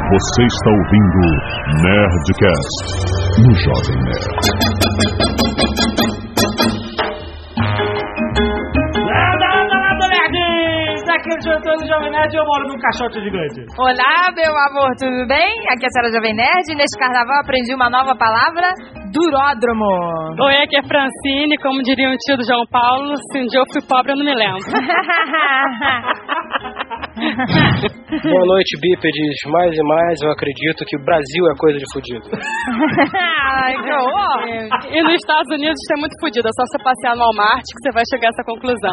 Você está ouvindo Nerdcast no Jovem Nerd. Lado nerds! Aqui é o diretor do Jovem Nerd e eu moro num caixote gigante. Olá, meu amor, tudo bem? Aqui é a senhora Jovem Nerd e neste carnaval aprendi uma nova palavra, duródromo. Oi, aqui é Francine, como diria o tio do João Paulo, se um dia eu fui pobre eu não me lembro. Boa noite, bípedes. Mais e mais eu acredito que o Brasil é coisa de fudido. Ai, que horror! E nos Estados Unidos isso é muito fudido, é só você passear no Walmart que você vai chegar a essa conclusão.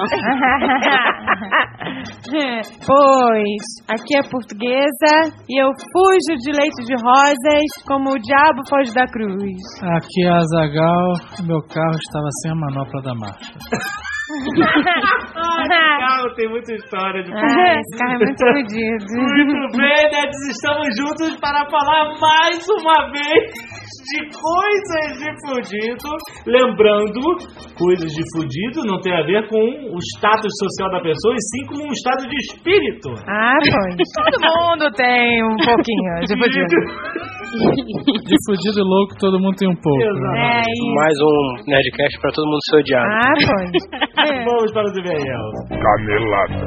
Pois, aqui é portuguesa e eu fujo de leite de rosas como o diabo foge da cruz. Aqui é Azaghal, meu carro estava sem a manopla da marcha. Esse carro tem muita história de Esse carro é muito fodido. Muito bem, nerds, estamos juntos para falar mais uma vez de coisas de fudido. Lembrando, coisas de fudido não tem a ver com o status social da pessoa, e sim com um estado de espírito. Ah, pois. Todo mundo tem um pouquinho de fudido. De fudido e louco, todo mundo tem um pouco. É isso. Mais um Nerdcast pra todo mundo ser odiado. Ah, pois. Vamos para o DVL. Canelada.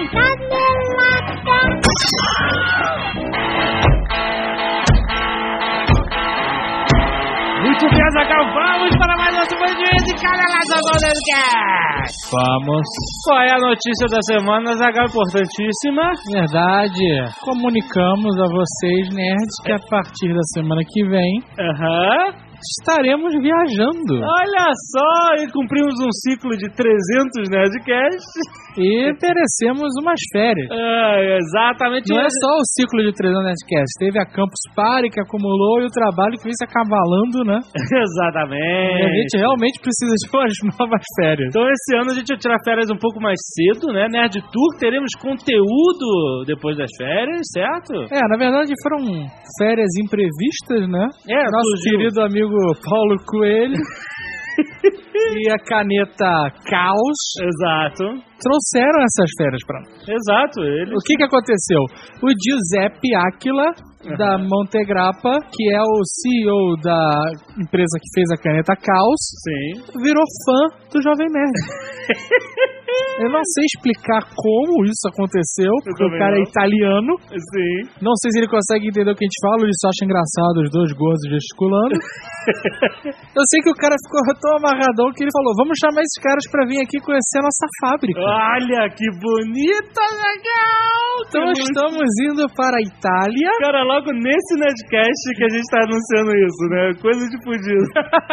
Muito bem, Azaghal, vamos para mais outro vídeo de Canelada do Nerdcast. Vamos. Qual é a notícia da semana, Azaghal? Importantíssima. Verdade. Comunicamos a vocês, nerds, que a partir da semana que vem estaremos viajando. Olha só, e cumprimos um ciclo de 300 Nerdcasts. E merecemos umas férias. Exatamente. Não é só o ciclo de 300 Nerdcasts. Teve a Campus Party que acumulou e o trabalho que vem se acavalando, né? Exatamente. E a gente realmente precisa de umas novas férias. Então esse ano a gente vai tirar férias um pouco mais cedo, né? Nerd Tour, teremos conteúdo depois das férias, certo? Na verdade foram férias imprevistas, né? Nosso querido amigo Paulo Coelho e a caneta Caos. Exato. Trouxeram essas férias pra nós. Exato. O que aconteceu? O Giuseppe Aquila, da Montegrappa, que é o CEO da empresa que fez a caneta Caos, sim, virou fã do Jovem Nerd. Eu não sei explicar como isso aconteceu, porque o cara é italiano. Sim. Não sei se ele consegue entender o que a gente fala, ele só acha engraçado os dois gordos gesticulando. Eu sei que o cara ficou tão amarradão que ele falou, vamos chamar esses caras pra vir aqui conhecer a nossa fábrica. Olha, que bonita, legal! Então estamos indo para a Itália. Cara, logo nesse Nerdcast que a gente tá anunciando isso, né? Coisa de fudido.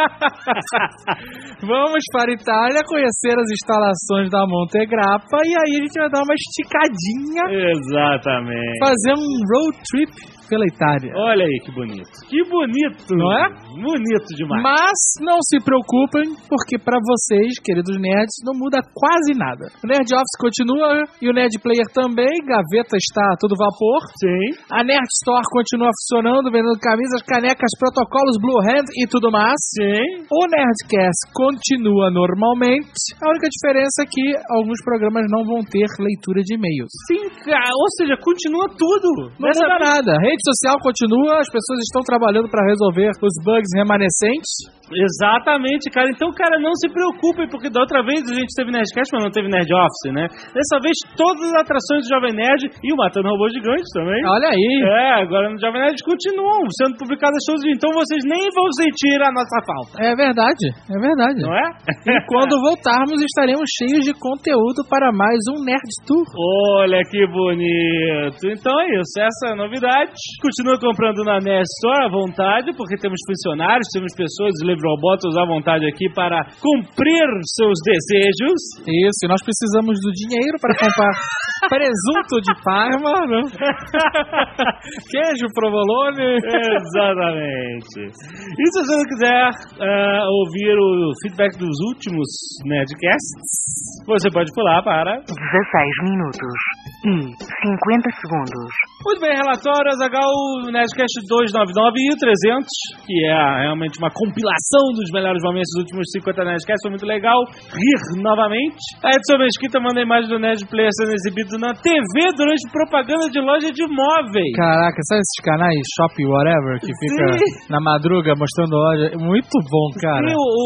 Vamos para a Itália conhecer as instalações da Montegrappa e aí a gente vai dar uma esticadinha. Exatamente. Fazer um road trip pela Itália. Olha aí que bonito. Que bonito. Não é? Bonito demais. Mas não se preocupem, porque pra vocês, queridos nerds, não muda quase nada. O Nerd Office continua e o Nerd Player também. Gaveta está a todo vapor. Sim. A Nerd Store continua funcionando, vendendo camisas, canecas, protocolos, Blue Hand e tudo mais. Sim. O Nerdcast continua normalmente. A única diferença é que alguns programas não vão ter leitura de e-mails. Sim, cara. Ou seja, continua tudo. Não muda nada. A rede social continua, as pessoas estão trabalhando para resolver os bugs remanescentes. Exatamente, cara. Então, cara, não se preocupem, porque da outra vez a gente teve Nerdcast, mas não teve Nerd Office, né? Dessa vez, todas as atrações do Jovem Nerd e o Matando Robô Gigante também. Olha aí. Agora no Jovem Nerd continuam sendo publicadas shows, então vocês nem vão sentir a nossa falta. É verdade. Não é? E quando voltarmos, estaremos cheios de conteúdo para mais um Nerd Tour. Olha que bonito. Então é isso, essa é a novidade. Continua comprando na Nerd Store à vontade, porque temos funcionários, temos pessoas robots à vontade aqui para cumprir seus desejos. Isso, e nós precisamos do dinheiro para comprar presunto de Parma, né? Queijo provolone. Exatamente. E se você não quiser ouvir o feedback dos últimos Nerdcasts, você pode pular para 16 minutos e 50 segundos. Muito bem, relatório Azaghal, Nerdcast 299 e o 300, que é realmente uma compilação dos melhores momentos dos últimos 50 Nerdcasts, foi muito legal. Rir novamente. A Edson Mesquita manda a imagem do Nerd Player sendo exibido na TV durante propaganda de loja de móveis. Caraca, sabe esses canais Shop Whatever que fica na madruga mostrando loja? Muito bom, cara.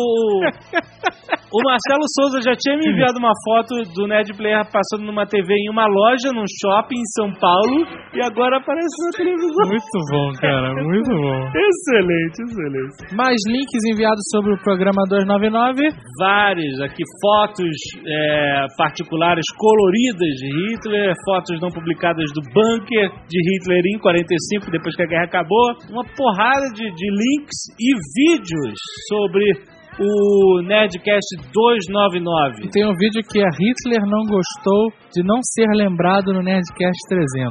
Sim, o Marcelo Souza já tinha me enviado uma foto do Nerd Player passando numa TV em uma loja, num shopping em São Paulo, e agora aparece na televisão. Muito bom, cara, muito bom. Excelente, excelente. Mais links enviados sobre o programa 299. Vários aqui, fotos particulares coloridas de Hitler, fotos não publicadas do bunker de Hitler em 45, depois que a guerra acabou. Uma porrada de links e vídeos sobre o Nerdcast 299. E tem um vídeo que Hitler não gostou de não ser lembrado no Nerdcast 300.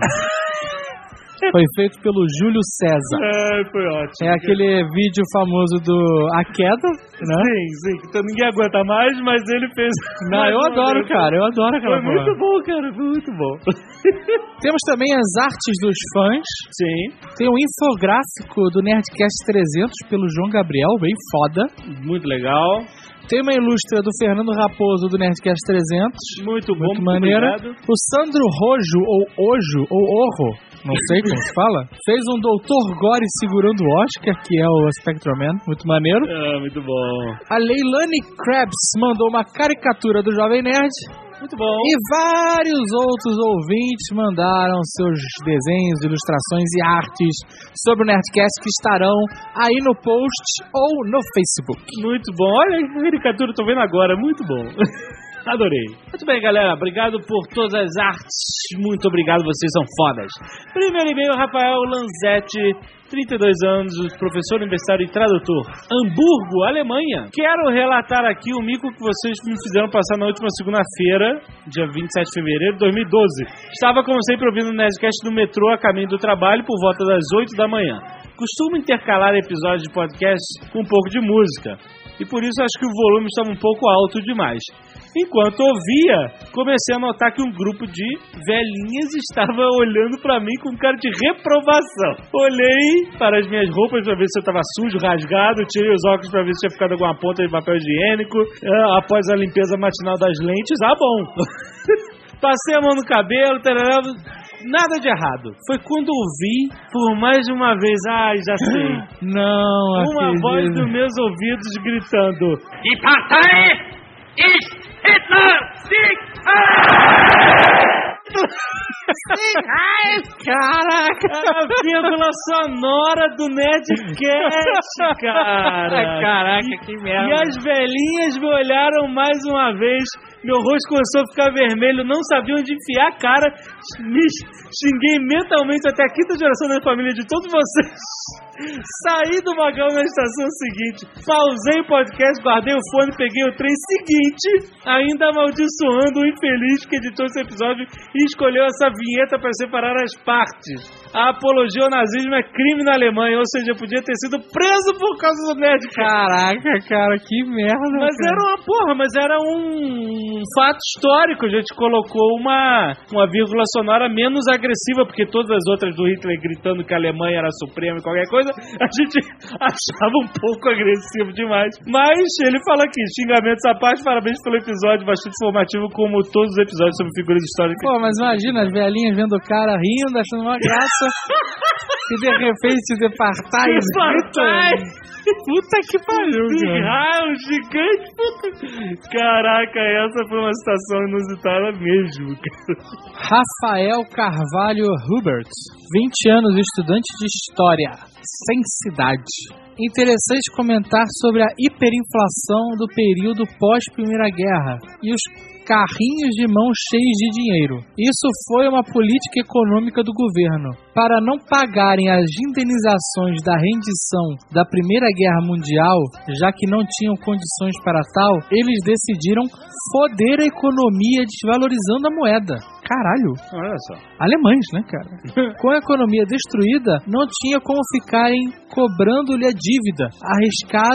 Foi feito pelo Júlio César. Foi ótimo. É aquele vídeo famoso do A Queda, né? Sim, que ninguém aguenta mais, mas ele fez... Não, eu adoro, cara, eu adoro aquela Foi muito bom, cara, foi muito bom. Temos também as artes dos fãs. Sim. Tem um infográfico do Nerdcast 300 pelo João Gabriel, bem foda. Muito legal. Tem uma ilustra do Fernando Raposo do Nerdcast 300. Muito bom, muito maneira. Obrigado. O Sandro Rojo, ou Ojo, ou Orro, não sei como se fala, fez um Dr. Gore segurando o Oscar, que é o Spectroman, muito maneiro. Muito bom. A Leilani Krebs mandou uma caricatura do Jovem Nerd. Muito bom. E vários outros ouvintes mandaram seus desenhos, ilustrações e artes sobre o Nerdcast que estarão aí no post ou no Facebook. Muito bom. Olha que caricatura, tô vendo agora. Muito bom. Adorei. Muito bem, galera. Obrigado por todas as artes. Muito obrigado, vocês são fodas. Primeiro e-mail, Rafael Lanzetti, 32 anos, professor universitário e tradutor. Hamburgo, Alemanha. Quero relatar aqui o mico que vocês me fizeram passar na última segunda-feira, dia 27 de fevereiro de 2012. Estava, como sempre, ouvindo o Nerdcast no metrô a caminho do trabalho por volta das 8 da manhã. Costumo intercalar episódios de podcast com um pouco de música. E por isso acho que o volume estava um pouco alto demais. Enquanto ouvia, comecei a notar que um grupo de velhinhas estava olhando pra mim com cara de reprovação. Olhei para as minhas roupas pra ver se eu estava sujo, rasgado, tirei os óculos pra ver se tinha ficado alguma ponta de papel higiênico. Após a limpeza matinal das lentes, bom. Passei a mão no cabelo, tarará, nada de errado. Foi quando ouvi, por mais de uma vez, já sei. Não, uma voz dos meus ouvidos gritando: Die Partei ist Hitler! Caraca! A vírgula sonora do Nerdcast, cara! Caraca, que merda! E as velhinhas me olharam mais uma vez, meu rosto começou a ficar vermelho, não sabia onde enfiar a cara, me xinguei mentalmente até a quinta geração da família de todos vocês. Saí do vagão na estação seguinte, pausei o podcast, guardei o fone, peguei o trem seguinte, ainda amaldiçoando o infeliz que editou esse episódio e escolheu essa vinheta para separar as partes. A apologia ao nazismo é crime na Alemanha, ou seja, podia ter sido preso por causa do Nerdcast. Caraca, cara, que merda. Mas cara, era um fato histórico. A gente colocou uma vírgula sonora menos agressiva, porque todas as outras do Hitler gritando que a Alemanha era suprema e qualquer coisa, a gente achava um pouco agressivo demais. Mas ele fala aqui, xingamentos à parte, parabéns pelo episódio, bastante informativo, como todos os episódios sobre figuras históricas. Pô, mas imagina as velhinhas vendo o cara rindo, achando uma graça, e de repente de partais gritam. Puta que pariu, cara. Um gigante. Puta. Caraca, essa foi uma situação inusitada mesmo, cara. Rafael Carvalho Hubert, 20 anos, estudante de História, sem cidade. Interessante comentar sobre a hiperinflação do período pós-Primeira Guerra e os carrinhos de mão cheios de dinheiro. Isso foi uma política econômica do governo. Para não pagarem as indenizações da rendição da Primeira Guerra Mundial, já que não tinham condições para tal, eles decidiram foder a economia desvalorizando a moeda. Caralho. Olha só. Alemães, né, cara? Com a economia destruída, não tinha como ficarem cobrando-lhe a dívida. Arriscado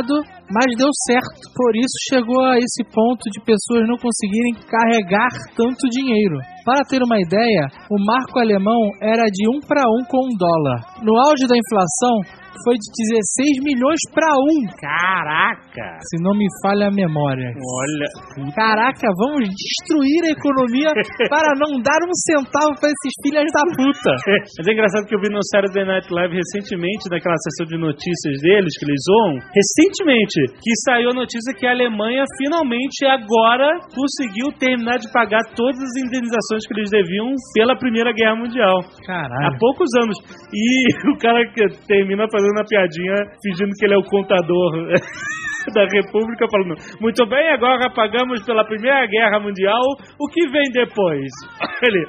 mas deu certo. Por isso chegou a esse ponto de pessoas não conseguirem carregar tanto dinheiro. Para ter uma ideia, o marco alemão era de 1 para 1 com o dólar. No auge da inflação, foi de 16 milhões para 1. Caraca! Se não me falha a memória. Olha. Caraca, vamos destruir a economia para não dar um centavo para esses filhos da puta. Mas é engraçado que eu vi no Saturday Night Live recentemente, naquela sessão de notícias deles, que eles zoam, recentemente, que saiu a notícia que a Alemanha finalmente agora conseguiu terminar de pagar todas as indenizações que eles deviam pela Primeira Guerra Mundial. Caralho. Há poucos anos. E o cara que termina fazendo uma piadinha, fingindo que ele é o contador da República, falando: muito bem, agora pagamos pela Primeira Guerra Mundial, o que vem depois? Ele,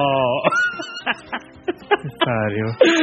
Pariu.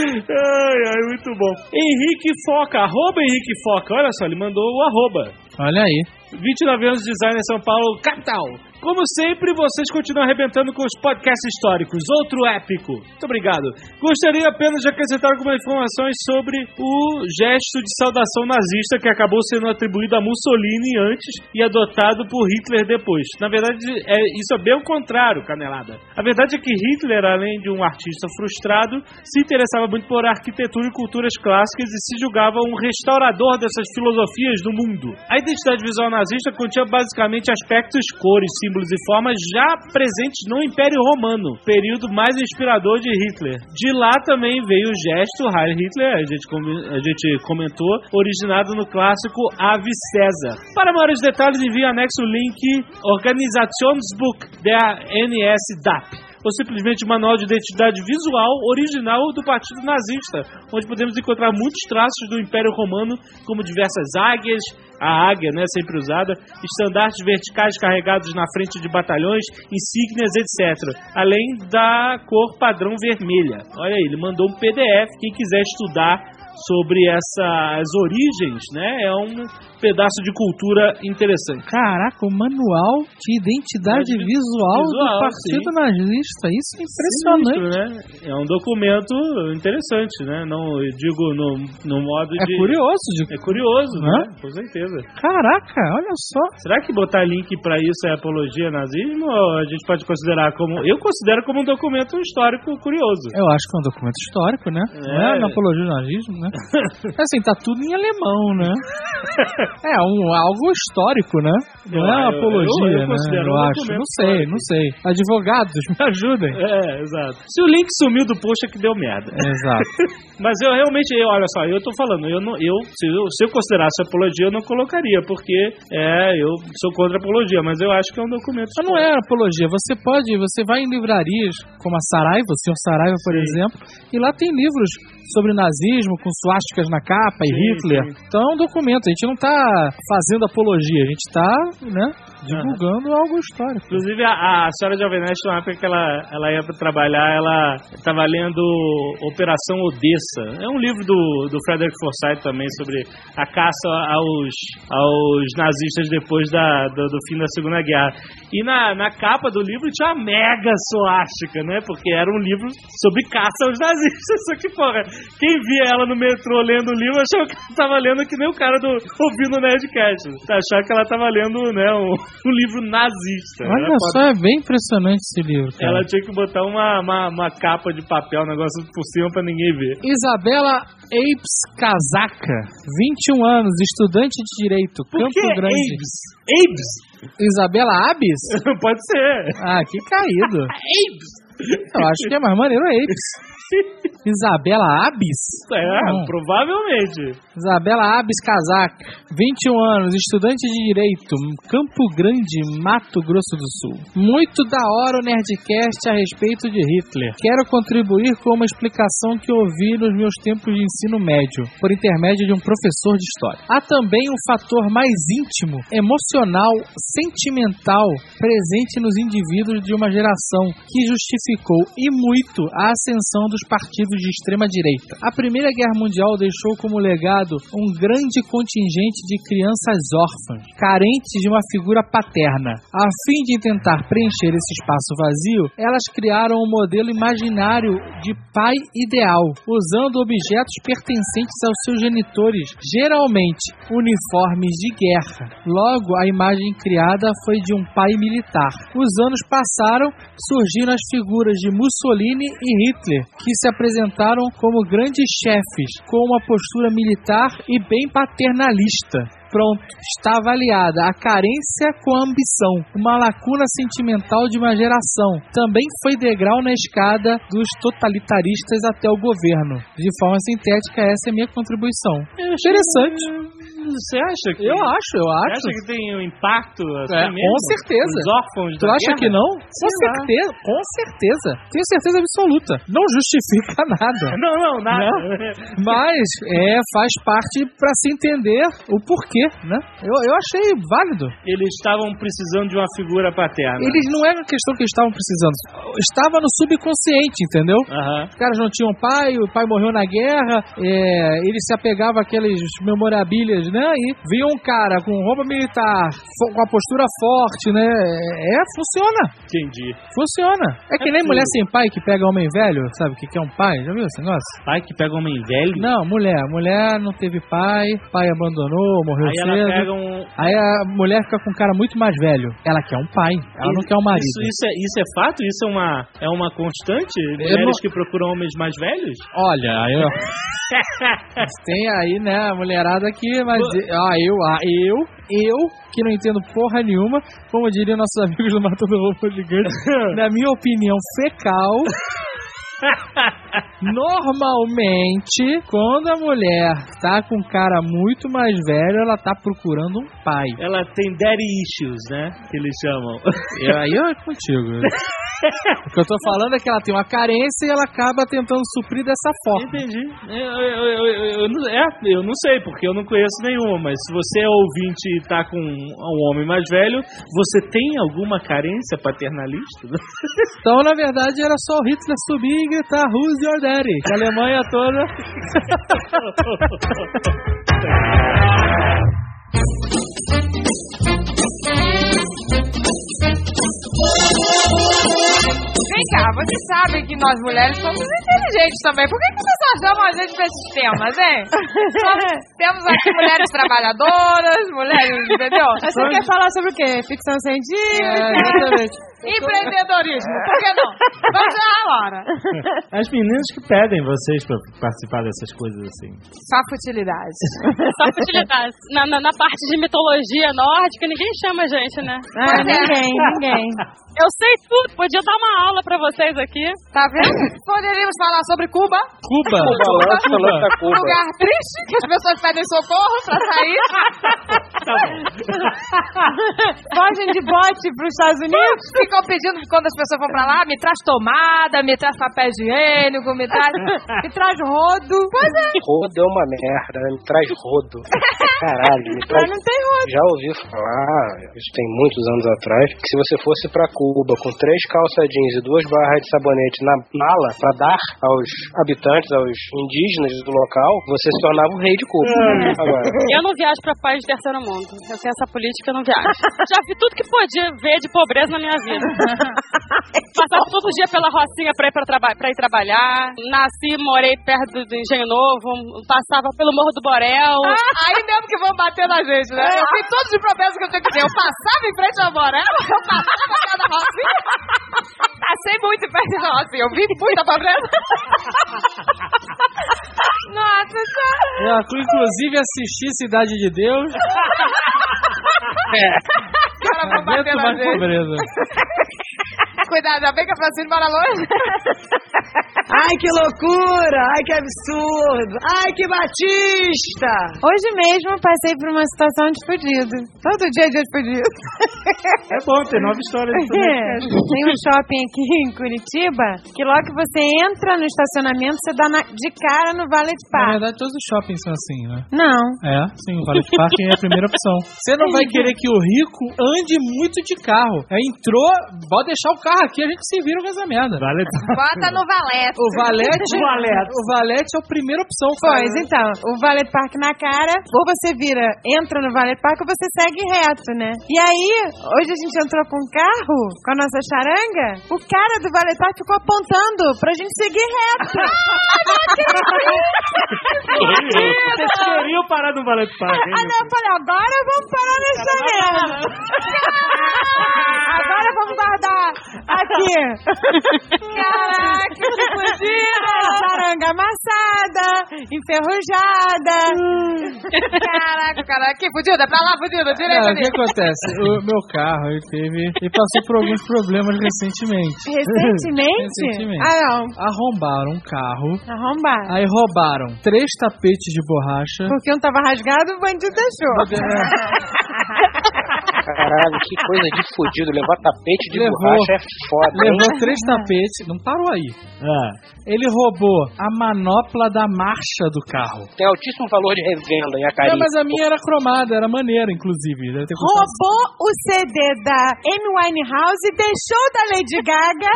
Ai, muito bom. Henrique Foca, @Henrique Foca, olha só, ele mandou o arroba. Olha aí. 29 anos de design em São Paulo, capital. Como sempre, vocês continuam arrebentando com os podcasts históricos. Outro épico. Muito obrigado. Gostaria apenas de acrescentar algumas informações sobre o gesto de saudação nazista que acabou sendo atribuído a Mussolini antes e adotado por Hitler depois. Na verdade, isso é bem o contrário, canelada. A verdade é que Hitler, além de um artista frustrado, se interessava muito por arquitetura e culturas clássicas e se julgava um restaurador dessas filosofias do mundo. A identidade visual nazista continha basicamente aspectos, cores, símbolos e formas já presentes no Império Romano, período mais inspirador de Hitler. De lá também veio o gesto Heil Hitler, a gente comentou, originado no clássico Ave César. Para maiores detalhes, envie anexo o link Organisationsbuch der NSDAP, ou simplesmente o Manual de Identidade Visual Original do Partido Nazista, onde podemos encontrar muitos traços do Império Romano, como diversas águias, a águia, né, sempre usada, estandartes verticais carregados na frente de batalhões, insígnias, etc. Além da cor padrão vermelha. Olha aí, ele mandou um PDF, quem quiser estudar sobre essas origens, né, é um pedaço de cultura interessante. Caraca, o Manual de Identidade Visual do Partido Nazista. Isso é impressionante. Sinistro, né? É um documento interessante, né? Não, eu digo no modo de... É curioso. É curioso, né? Com certeza. Caraca, olha só. Será que botar link pra isso é apologia ao nazismo? Ou a gente pode considerar como... Eu considero como um documento histórico curioso. Eu acho que é um documento histórico, né? Não é uma apologia ao nazismo, né? Assim, tá tudo em alemão, né? É algo histórico, né? Não é uma apologia, né? Eu acho. Não sei. Advogados, me ajudem. Exato. Se o link sumiu do post é que deu merda. Exato. Mas eu realmente, olha só, eu tô falando, se eu considerasse apologia, eu não colocaria, porque eu sou contra a apologia, mas eu acho que é um documento histórico. Mas não é apologia, você vai em livrarias como a Saraiva, o Sr. Saraiva, por exemplo, e lá tem livros sobre nazismo, com suásticas na capa e Hitler. Então é um documento, a gente não tá fazendo apologia, a gente tá, né, divulgando algo histórico. Inclusive a senhora Jovem Nerd, na época que ela ia pra trabalhar, ela tava lendo Operação Odessa. É um livro do Frederick Forsyth também, sobre a caça aos nazistas depois do fim da Segunda Guerra. E na capa do livro tinha uma mega suástica, né, porque era um livro sobre caça aos nazistas. Só que, porra, quem via ela no metrô lendo o livro achava que ela tava lendo que nem o cara ouvindo o Nerdcast. Achava que ela tava lendo, né, um livro nazista. Olha só, é bem impressionante esse livro, cara. Ela tinha que botar uma capa de papel, um negócio por cima pra ninguém ver. Isabela Apes Casaca, 21 anos, estudante de Direito, Campo Grande. Apes? Isabela Abis? Pode ser. Ah, que caído. Apes? Eu acho que é mais maneiro Apes. Isabela Abis? Provavelmente. Isabela Abis Casaca, 21 anos, estudante de Direito, Campo Grande, Mato Grosso do Sul. Muito da hora o Nerdcast a respeito de Hitler. Quero contribuir com uma explicação que ouvi nos meus tempos de ensino médio, por intermédio de um professor de história. Há também um fator mais íntimo, emocional, sentimental, presente nos indivíduos de uma geração que justificou e muito a ascensão dos partidos de extrema-direita. A Primeira Guerra Mundial deixou como legado um grande contingente de crianças órfãs, carentes de uma figura paterna. A fim de tentar preencher esse espaço vazio, elas criaram um modelo imaginário de pai ideal, usando objetos pertencentes aos seus genitores, geralmente uniformes de guerra. Logo, a imagem criada foi de um pai militar. Os anos passaram, surgiram as figuras de Mussolini e Hitler, que se apresentaram como grandes chefes, com uma postura militar e bem paternalista. Pronto, está avaliada a carência com a ambição, uma lacuna sentimental de uma geração. Também foi degrau na escada dos totalitaristas até o governo. De forma sintética, essa é a minha contribuição. Interessante. Você acha que... Eu acho. Você acha que tem um impacto assim mesmo? Com certeza. Os órfãos Tu acha guerra? que não? Com certeza. Tenho certeza absoluta. Não justifica nada. Não, nada. Né? Mas faz parte para se entender o porquê, né? Eu achei válido. Eles estavam precisando de uma figura paterna. Eles não é uma questão que eles estavam precisando. Estava no subconsciente, entendeu? Aham. Os caras não tinham pai, o pai morreu na guerra, eles se apegavam àqueles memorabilias, né? E vinha um cara com roupa militar, com a postura forte, né? Funciona. Entendi. Funciona. É que nem mulher sem pai que pega homem velho, sabe o que é um pai? Já viu esse negócio? Pai que pega homem velho? Não, mulher. Mulher não teve pai abandonou, morreu Aí cedo. ela pega um... Aí a mulher fica com um cara muito mais velho. Ela quer um pai, ela não quer um marido. Isso é fato? Isso é uma constante? Mulheres que procuram homens mais velhos? Olha, tem aí, né, a mulherada aqui, mas eu que não entendo porra nenhuma, como diriam nossos amigos do Matando Roupa Gigante, na minha opinião fecal, normalmente, quando a mulher tá com um cara muito mais velho, ela tá procurando um pai. Ela tem daddy issues, né? Que eles chamam. Aí é contigo. O que eu tô falando é que ela tem uma carência e ela acaba tentando suprir dessa forma. Entendi. Eu não sei, porque eu não conheço nenhuma, mas se você é ouvinte e tá com um homem mais velho, você tem alguma carência paternalista? Então, na verdade, era só o Hitler subir e gritar "Who's your daddy?" Que a Alemanha toda... Vem cá, vocês sabem que nós mulheres somos inteligentes também. Por que vocês só chamam a gente pra esses temas, hein? Temos aqui mulheres trabalhadoras, mulheres, entendeu? Mas você quer falar sobre o quê? Ficção científica? Exatamente. Empreendedorismo, por que não? Vamos lá, Laura. As meninas que pedem vocês pra participar dessas coisas assim. Só futilidade. Só futilidade. Na parte de mitologia nórdica, ninguém chama a gente, né? Ninguém. Eu sei tudo. Podia dar uma aula pra vocês aqui. Tá vendo? Poderíamos falar sobre Cuba. Cuba. Lugar triste, que as pessoas pedem socorro pra sair. Fogem de bote pros Estados Unidos. Ficam pedindo que quando as pessoas vão pra lá, me traz tomada, me traz papel higiênico, me traz rodo. Pois é. Rodo é uma merda, me traz rodo. Caralho, Mas não tem rodo. Já ouvi falar, isso tem muitos anos atrás, que se você fosse pra Cuba com 3 calça jeans e 2 barras de sabonete na mala pra dar aos habitantes, aos indígenas do local, você se tornava o rei de Cuba. Agora, Eu não viajo pra país de terceiro mundo. Eu tenho essa política, eu não viajo. Já vi tudo que podia ver de pobreza na minha vida. Passava todo dia pela Rocinha pra ir trabalhar. Nasci, morei perto do Engenho Novo. Passava pelo Morro do Borel. Aí mesmo que vão bater na gente, né? Eu fiz todos os problemas que eu tinha que ter. Eu passava em frente ao Borel, eu passava perto da Rocinha. Passei muito perto da Rocinha. Eu vi muita pobreza. Nossa, cara. Inclusive assisti Cidade de Deus. Cara, vão bater na mais gente. pobreza. Cuidado, já vem que a Francine mora longe. Ai, que loucura! Ai, que absurdo! Ai, que batista! Hoje mesmo eu passei por uma situação de fudido. Todo dia é dia de fudido. É bom ter nova história de Tem um shopping aqui em Curitiba que logo que você entra no estacionamento, você dá de cara no Valet Na Park. verdade, todos os shoppings são assim, né? Não. Sim, o Valet Parking é a primeira opção. Você não vai querer que o rico ande muito de carro. Entrou, pode deixar o carro aqui, a gente se vira com essa merda. Vale. Bota no valete. O valete é a primeira opção. Pois, então, o valet park na cara, ou você entra no valet park ou você segue reto, né? E aí, hoje a gente entrou com um carro, com a nossa charanga, o cara do valet park ficou apontando pra gente seguir reto. Vocês queriam parar no valet park, hein? Eu falei, agora vamos parar nessa merda. Agora vamos guardar aqui. Caraca, que fodida! Charanga amassada, enferrujada. Caraca, que fodida, pra lá, fodida, direito O ali. que acontece? O meu carro, ele passou por alguns problemas recentemente. Recentemente? Ah, não. Arrombaram um carro. Arrombaram. Aí roubaram 3 tapetes de borracha. Porque um tava rasgado, o bandido deixou. Caralho, que coisa de fudido. Levar tapete de borracha é foda. Levou 3 tapetes, não parou aí. Ele roubou a manopla da marcha do carro. Tem altíssimo valor de revenda em Acari. Mas a minha era cromada, era maneira, inclusive. Deve ter custado... Roubou o CD da Amy Winehouse e deixou da Lady Gaga.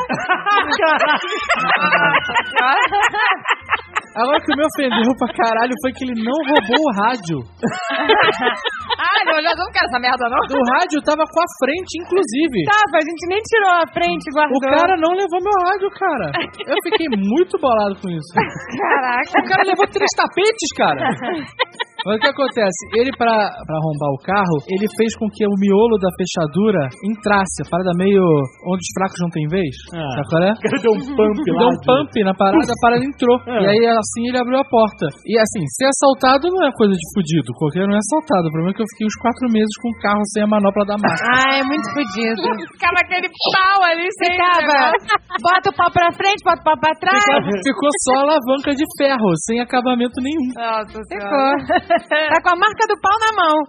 Agora que me ofendeu pra caralho foi que ele não roubou o rádio. Não, eu não quero essa merda, não. O rádio tava com a frente, inclusive. Tava, a gente nem tirou a frente e guardou. O cara não levou meu rádio, cara. Eu fiquei muito bolado com isso. Caraca. O cara levou 3 tapetes, cara. Mas o que acontece? Ele, pra arrombar o carro, ele fez com que o miolo da fechadura entrasse. A parada meio onde os fracos não tem vez. Sabe qual é? O cara deu um pump lá. Deu um pump na parada, a parada entrou. E aí, assim, ele abriu a porta. E assim, ser assaltado não é coisa de fudido. Qualquer não é assaltado. O problema é que eu fiquei uns 4 meses com o carro sem a manopla da marca. É muito fudido. Ficava aquele pau ali, ficava. Bota o pau pra frente, bota o pau pra trás. Ficou só a alavanca de ferro, sem acabamento nenhum. Nossa Senhora. Tá com a marca do pau na mão.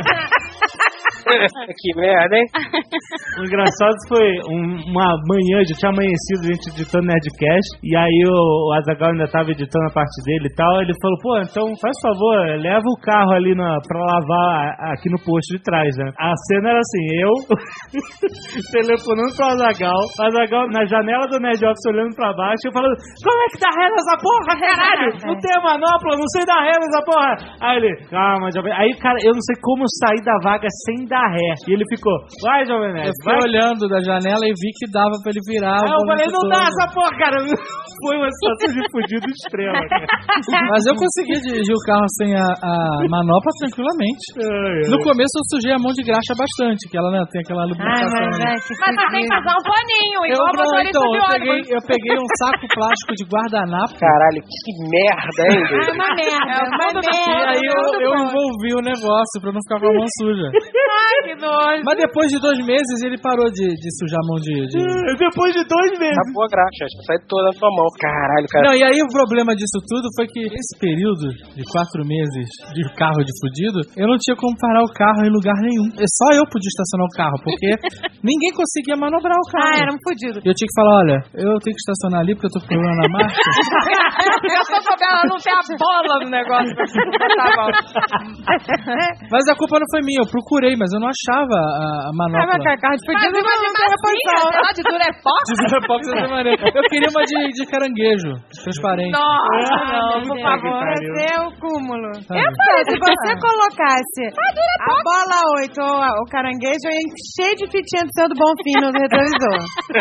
Que merda, hein? O engraçado foi uma manhã, já tinha amanhecido, a gente editando Nerdcast, e aí o Azaghal ainda tava editando a parte dele e tal, ele falou, pô, então faz favor, leva o carro ali pra lavar aqui no posto de trás, né? A cena era assim, eu telefonando pro Azaghal na janela do Nerd Office olhando pra baixo, eu falando, como é que tá ré nessa porra, caralho? Não tem a manopla, não sei dar ré nessa porra. Aí ele, calma, Jovem. Aí, cara, eu não sei como eu saí da vaga sem dar ré. E ele ficou, vai, Jovem Nerd. Eu fiquei olhando da janela e vi que dava pra ele virar. Aí eu falei, não dá essa porra, cara. Foi uma situação de fudido extrema, cara. Mas eu consegui dirigir o carro sem a manopla tranquilamente. No começo eu sujei a mão de graxa bastante, que ela, né, tem aquela lubrificação. Mas você tem que fazer um paninho, igual a motorista de ônibus. Eu peguei um saco plástico de guardanapo. Caralho, que merda, hein, É uma merda, E aí eu envolvi o negócio pra não ficar com a mão suja. Ai, que nojo. Mas depois de 2 meses ele parou de sujar a mão de... Depois de 2 meses. Acabou a graxa, sai toda na sua mão. Caralho, cara. Não, e aí o problema disso tudo foi que esse período de 4 meses de carro de fudido, eu não tinha como parar o carro em lugar nenhum. Só eu podia estacionar o carro, porque ninguém conseguia manobrar o carro. Era um fudido. E eu tinha que falar, olha, eu tenho que estacionar ali porque eu tô com problema na marcha. Eu tô sabendo, ela não tem a bola no negócio. Tá bom. Mas a culpa não foi minha, eu procurei, mas eu não achava a manopla. Carro de fudido não tem reposição. Ela de Durepox? De Durepox é dessa maneira. Eu queria uma de caranguejo, transparente. Nossa, não, por favor. Esse é o cúmulo. Se você colocasse a bola 8 ou o caranguejo, eu ia encher de fitinha do seu do Bonfim no retrovisor.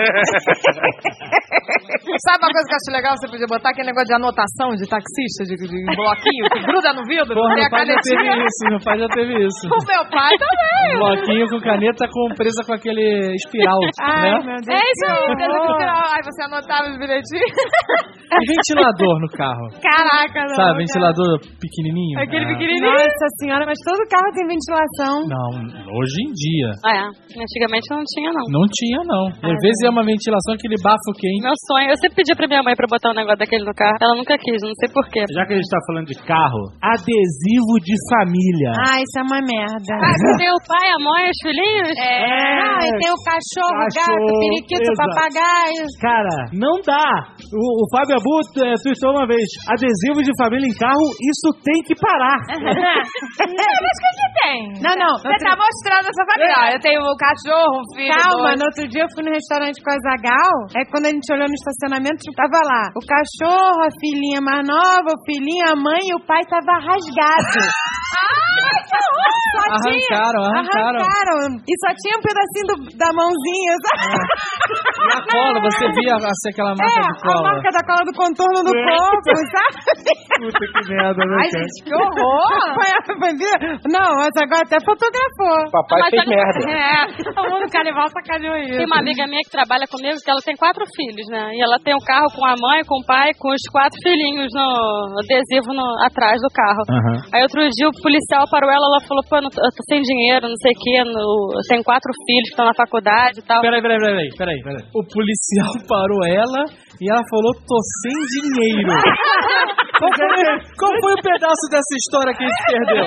Sabe uma coisa que eu acho legal? Você podia botar aquele negócio de anotação de taxista, de bloquinho, que gruda no vidro. Porra, meu pai já teve isso, meu pai já teve isso. O meu pai também. Um bloquinho com caneta presa com aquele espiral, Ai, né? meu Deus. É isso aí, aí você anotava os bilhetinhos. E ventilador no carro. Caraca, não. Sabe, ventilador pequenininho. Aquele pequenininho. Nossa senhora, mas todo carro tem ventilação. Não, hoje em dia. Antigamente não tinha, não. Não tinha, não. Às vezes é uma ventilação, aquele bafo quente. Meu sonho, eu sempre pedi pra minha mãe pra botar um negócio daquele no carro. Ela nunca quis, não sei porquê. Já que a gente tá falando de carro, adesivo de família. Isso é uma merda. Tem o pai, a mãe, os filhinhos? E tem o cachorro, gato, periquito, papagaio. Cara, não dá. O Fábio Abu tweetou uma vez: adesivos de família em carro, isso tem que parar. Mas o que tem? Não. Você tá mostrando essa família. Eu tenho um cachorro, um filho. Calma, dois. no outro dia eu fui no restaurante com a Zagal. Quando a gente olhou no estacionamento, tava lá o cachorro, a filhinha mais nova, o filhinho, a mãe e o pai tava rasgado. Ai, que horror! Arrancaram. E só tinha um pedacinho da mãozinha, sabe? E a cola, você via aquela marca de cola. A marca da cola do contorno do corpo, sabe? Puta que merda, né, Ai, cara? gente, que horror! Não, mas agora até fotografou. Papai fez merda. O mundo canibal sacaneou isso. Tem uma amiga minha que trabalha comigo que ela tem 4 filhos, né? E ela tem um carro com a mãe, com o pai, com os 4 filhinhos no adesivo atrás do carro. Uhum. Aí outro dia o policial parou ela falou, pô, eu tô sem dinheiro, não sei o quê, eu tenho 4 filhos que estão na faculdade e tal. Peraí. O policial parou ela e ela falou, tô sem dinheiro. Qual foi o pedaço dessa história que a gente perdeu?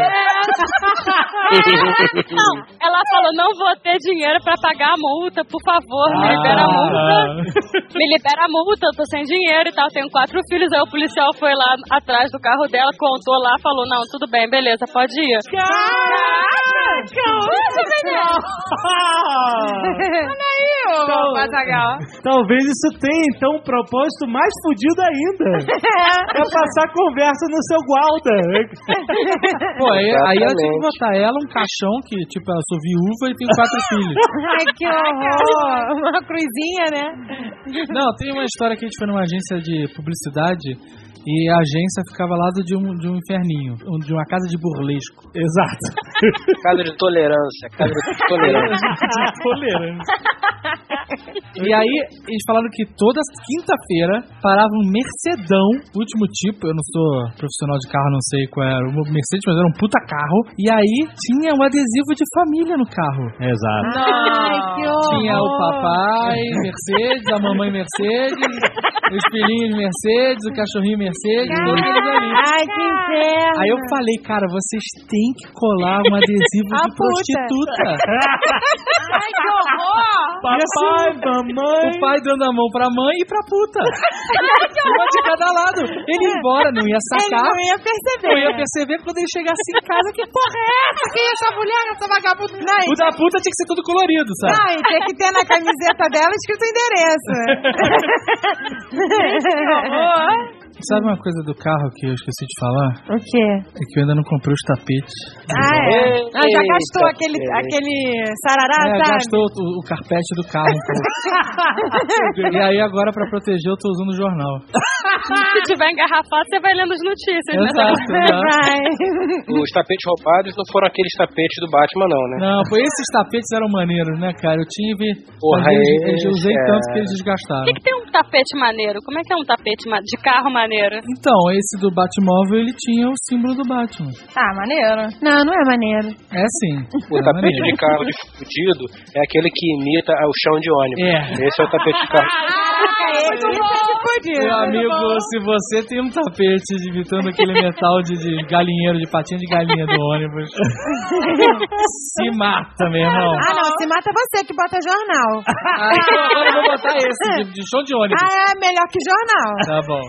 Não, ela falou, não vou ter dinheiro pra pagar a multa, por favor, me libera a multa. Me libera a multa, eu tô sem dinheiro e tal, tenho 4 filhos. Aí o policial foi lá atrás do carro dela, contou lá, falou, não, tudo bem, beleza, pode ir. Olha aí, ô Mazagal. Talvez isso tenha, então, um propósito mais fudido ainda. É passar conversa no seu guarda. Pô, aí ela tem que botar ela um caixão que, tipo, eu sou viúva e tenho 4 filhos. Ai, que horror! Uma cruzinha, né? Não, tem uma história que a gente foi numa agência de publicidade e a agência ficava ao lado de um inferninho, de uma casa de burlesco. Exato. Casa de tolerância. E aí, eles falaram que toda quinta-feira parava um Mercedão, último tipo, eu não sou profissional de carro, não sei qual era o Mercedes, mas era um puta carro. E aí, tinha um adesivo de família no carro. Exato. Ai, que horror! Tinha o papai Mercedes, a mamãe Mercedes, os filhinhos Mercedes, o cachorrinho Mercedes, todos eles ali. Ai, que inferno! Aí eu falei, cara, vocês têm que colar um adesivo de prostituta. Ai, que horror! Papai, mamãe. O pai dando a mão pra mãe e pra puta. Uma de cada lado. Ele ia embora, não ia sacar. Ele não ia perceber. Não ia perceber quando ele chegasse em casa. Que porra é essa? Quem é essa mulher, essa vagabunda? Não, O da puta tinha que ser tudo colorido, sabe? não, e tem que ter na camiseta dela escrito o endereço. Sabe uma coisa do carro que eu esqueci de falar? O quê? É que eu ainda não comprei os tapetes. Não, já gastou aquele sarará, sabe? Gastou o carpete do carro um pouco. E aí agora, pra proteger, eu tô usando o jornal. Se tiver engarrafado, você vai lendo as notícias, né? Exato. Os tapetes roubados não foram aqueles tapetes do Batman, não, né? Não, esses tapetes eram maneiros, né, cara? Eu tive... Porra, eu usei tanto que eles desgastaram. Por que tem um tapete maneiro? Como é que é um tapete de carro maneiro? Então, esse do Batmóvel, ele tinha o símbolo do Batman. Ah, maneiro. Não é maneiro. É sim. O tapete de carro de fudido é aquele que imita o chão de ônibus. Esse é o tapete de carro. Esse é de fudido. Meu amigo, se você tem um tapete imitando aquele metal de galinheiro, de patinha de galinha do ônibus, se mata, meu irmão. Ah, não, se mata você que bota jornal. Então agora eu vou botar esse de show de ônibus. Ah, é melhor que jornal. Tá bom.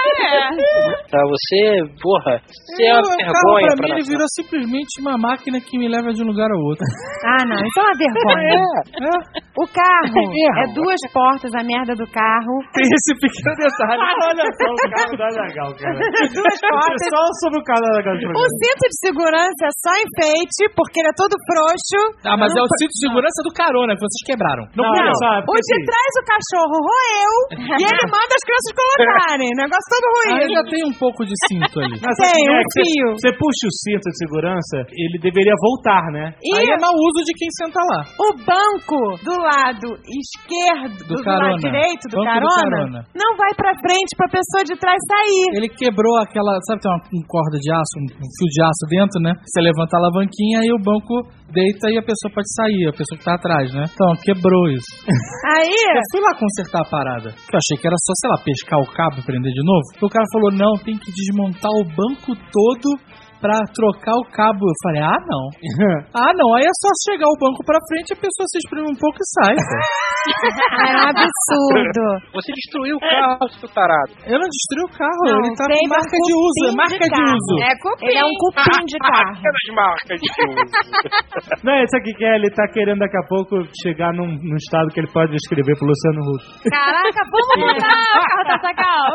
Pra você, porra, você é uma vergonha pra mim, ele virou simplesmente uma máquina que me leva de um lugar ao outro. Ah, não, isso é uma vergonha. O carro é 2 portas, a merda do carro. Tem esse pequeno detalhe. Olha só o carro da Zagal, cara. 2 portas. Só sobre o carro da Zagal. O cinto de segurança é só enfeite, porque ele é todo frouxo. Ah, mas é o cinto de segurança do carona que vocês quebraram. Não, o de trás o cachorro roeu e ele manda as crianças colocarem. Negócio todo ruim. Ainda tem um pouco de cinto ali. Tem um fio. Você puxa o cinto de segurança, ele deveria voltar, né? Aí é mau uso de quem senta lá. O banco do lado esquerdo, do lado direito do carona, não vai pra frente pra pessoa de trás sair. Ele quebrou aquela, sabe, tem uma corda de aço, um fio de aço dentro, né? Você levanta a alavanquinha e o banco deita e a pessoa pode sair, a pessoa que tá atrás, né? Então, quebrou isso. Aí... Eu fui lá consertar a parada. Eu achei que era só, sei lá, pescar o cabo e prender de novo. O cara falou, não, tem que desmontar o banco todo pra trocar o cabo. Eu falei, não. Não, aí é só chegar o banco pra frente, a pessoa se espreme um pouco e sai, pô. É um absurdo. Você destruiu o carro, seu tarado. Eu não destruí o carro, Não, ele tá tem com marca de uso, é marca de uso. É cupim. Ele é um cupim de carro. Apenas marcas de uso. Não é isso aqui que ele tá querendo daqui a pouco chegar num estado que ele pode escrever pro Luciano Huck. Caraca, vamos mudar o carro da Sacal.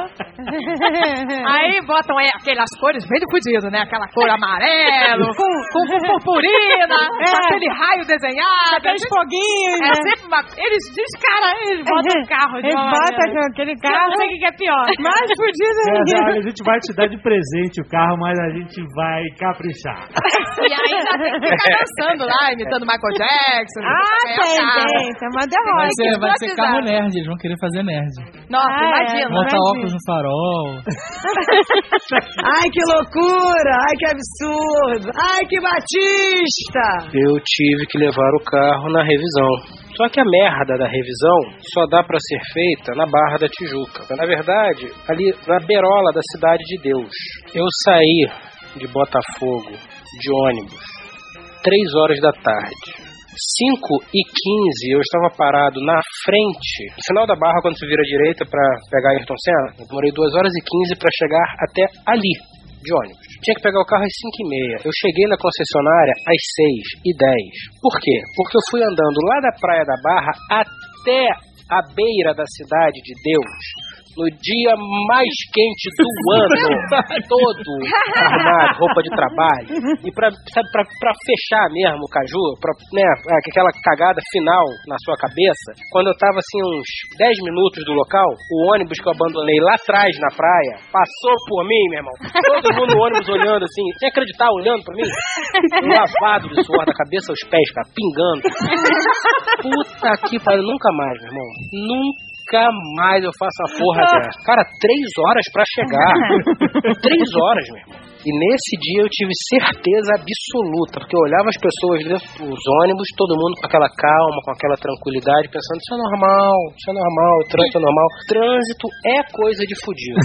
Aí botam aí aquelas cores bem fudido, né? Aquela cor amarelo, com purpurina, com aquele raio desenhado. Aqueles foguinhos, É sempre uma... Eles botam o carro de Eles uma botam maneira. aquele Eu carro não sei o que é pior. mais fudido ainda. Olha, a gente vai te dar de presente o carro, mas a gente vai caprichar. E aí já tem que ficar dançando lá, imitando Michael Jackson. Tem uma derrota. Vai ser carro nerd, eles vão querer fazer nerd. Nossa, imagina. Botar óculos no farol. Ai, que loucura! Ai, que absurdo! Ai, que batista! Eu tive que levar o carro na revisão. Só que a merda da revisão só dá pra ser feita na Barra da Tijuca. Na verdade, ali na beirola da Cidade de Deus. Eu saí de Botafogo de ônibus 3 horas da tarde. 5h15 eu estava parado na frente, no final da barra, quando você vira à direita pra pegar Ayrton Senna. Eu demorei 2 horas e 15 pra chegar até ali, de ônibus. Tinha que pegar o carro às 5h30. Eu cheguei na concessionária às 6h10. Por quê? Porque eu fui andando lá da Praia da Barra até a beira da Cidade de Deus, no dia mais quente do ano, todo armado, roupa de trabalho, e pra fechar mesmo o caju, aquela cagada final na sua cabeça, quando eu tava assim uns 10 minutos do local, o ônibus que eu abandonei lá atrás na praia, passou por mim, meu irmão, todo mundo no ônibus olhando assim, sem acreditar, olhando pra mim, lavado de suor da cabeça aos pés, cara, pingando. Puta que pariu, nunca mais, meu irmão, nunca mais eu faço a porra dessa. Cara, 3 horas pra chegar. 3 horas, meu irmão. E nesse dia eu tive certeza absoluta, porque eu olhava as pessoas dentro dos ônibus, todo mundo com aquela calma, com aquela tranquilidade, pensando, isso é normal, o trânsito é normal. Trânsito é coisa de fudido.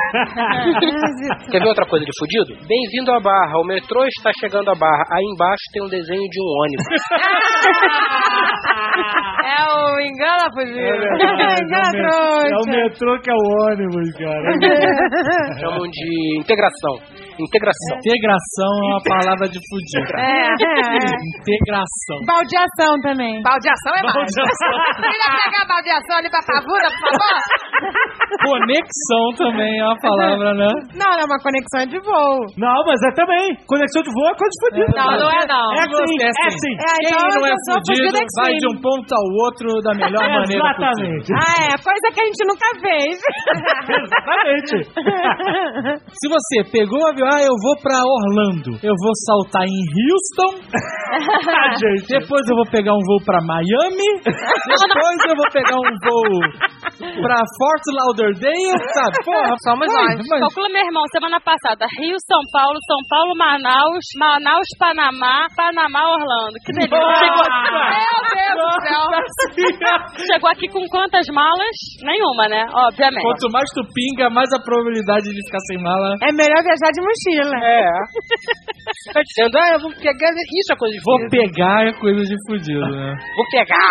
Quer ver outra coisa de fudido? Bem-vindo à Barra, o metrô está chegando à Barra. Aí embaixo tem um desenho de um ônibus. É o engana fudido. É o metrô que é o ônibus, cara. Chamam de integração. Integração é uma palavra de fudido. Integração. Baldeação também. Baldeação é mais. Queria pegar a baldeação ali pra Pavuna, por favor? Conexão também é uma palavra, né? Não, é uma conexão de voo. Não, mas é também. Conexão de voo é coisa de fudido. Não é não. É sim. Quem não é fudido vai de um ponto ao outro da melhor maneira possível. Exatamente. Coisa que a gente nunca fez. Exatamente. Se você pegou o avião, eu vou pra Orlando, eu vou saltar em Houston, depois eu vou pegar um voo pra Miami, depois eu vou pegar um voo pra Fort Lauderdale, sabe? Porra, somos nós. Calcula, meu irmão, semana passada, Rio, São Paulo, Manaus, Panamá, Orlando. Que delícia. Meu Deus do céu. Chegou aqui com quantas malas? Nenhuma, né? Obviamente. Quanto mais tu pinga, mais a probabilidade de ficar sem mala. É melhor viajar de mochila. Tá dizendo, eu vou pegar, isso é coisa de fudido. Vou pegar é coisa de fudido, né? Vou pegar.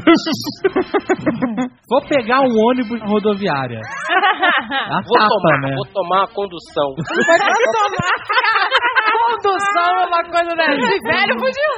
Vou pegar um ônibus rodoviária. Vou tomar a condução. Condução é uma coisa, né? De velho fudido.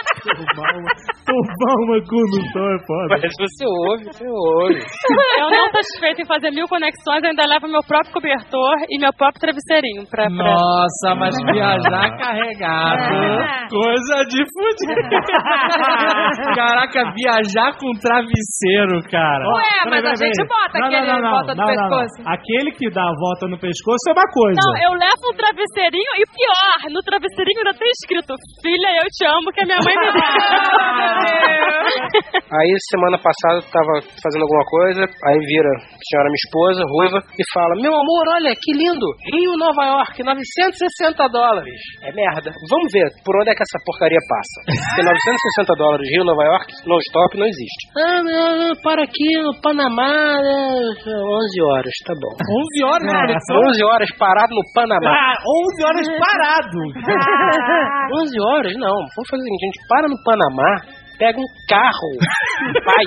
Tomar uma condução é foda. Mas você ouve. Eu não tô satisfeita em fazer 1000 conexões, eu ainda levo meu próprio cobertor e meu próprio travesseirinho pra... Nossa, mas viajar carregado, coisa de fudido. Caraca, viajar com travesseiro, cara. Mas a gente bota aquele volta no pescoço. Aquele que dá a volta no pescoço é uma coisa. Não, eu levo um travesseirinho e pior, no travesseirinho ainda tem escrito, filha, eu te amo, que a minha mãe me deu. Aí, semana passada, eu tava fazendo alguma coisa, aí vira a senhora, minha esposa, ruiva, e fala: meu amor, olha, que lindo, Rio, Nova York, $960. É merda. Vamos ver por onde é que essa porcaria passa. Porque $960 Rio, Nova York, non-stop, não existe. Não, para aqui no Panamá, 11 horas, tá bom. 11 horas, né? 11 horas parado no Panamá. 11 horas parado. 11 horas? Não, vamos fazer o seguinte, a gente para no Panamá, pega um carro, vai.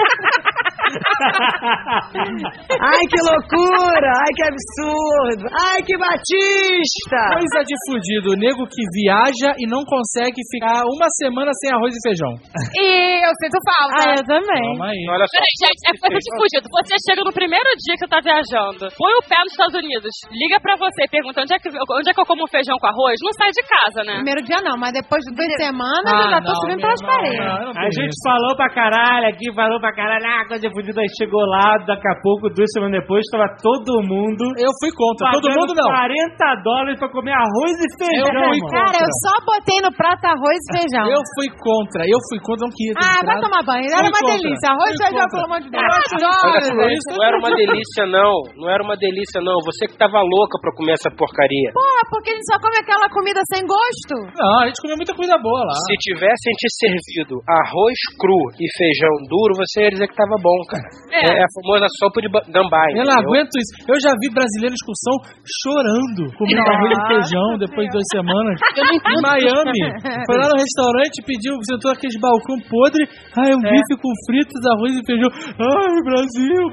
Ai, que loucura! Ai, que absurdo! Ai, que batista! Coisa de fudido, o nego que viaja e não consegue ficar uma semana sem arroz e feijão. E eu sinto falta. Ah, eu também. Calma aí. Olha só. Peraí, gente, é coisa de fudido. Você chega no primeiro dia que você tá viajando, põe o pé nos Estados Unidos, liga pra você e pergunta onde é que eu como feijão com arroz, não sai de casa, né? Primeiro dia não, mas depois de 2 semanas eu já tô subindo pelas paredes. A gente falou pra caralho aqui, coisa de fudido, aí chegou lá, daqui a pouco, 2 semanas depois, tava todo mundo... Eu fui contra, todo mundo não. $40 pra comer arroz e feijão, Cara, eu só botei no prato arroz e feijão. Eu fui contra, não queria ter vai tomar banho, era uma delícia. Arroz e feijão, pelo amor de Deus. Não era uma delícia, não. Não era uma delícia, não. Você que tava louca pra comer essa porcaria. Porra, porque a gente só come aquela comida sem gosto. Não, a gente comeu muita coisa boa lá. Se tivessem te servido arroz cru e feijão duro, você ia dizer que tava bom, cara. É a famosa sopa de gambá. Eu não aguento isso. Eu já vi brasileiro em excursão chorando, comendo arroz e feijão depois de 2 semanas. Em Miami. Foi lá no restaurante, pediu, sentou aqueles balcão podre. Ai, um bife com fritas, arroz e feijão. Ai, Brasil.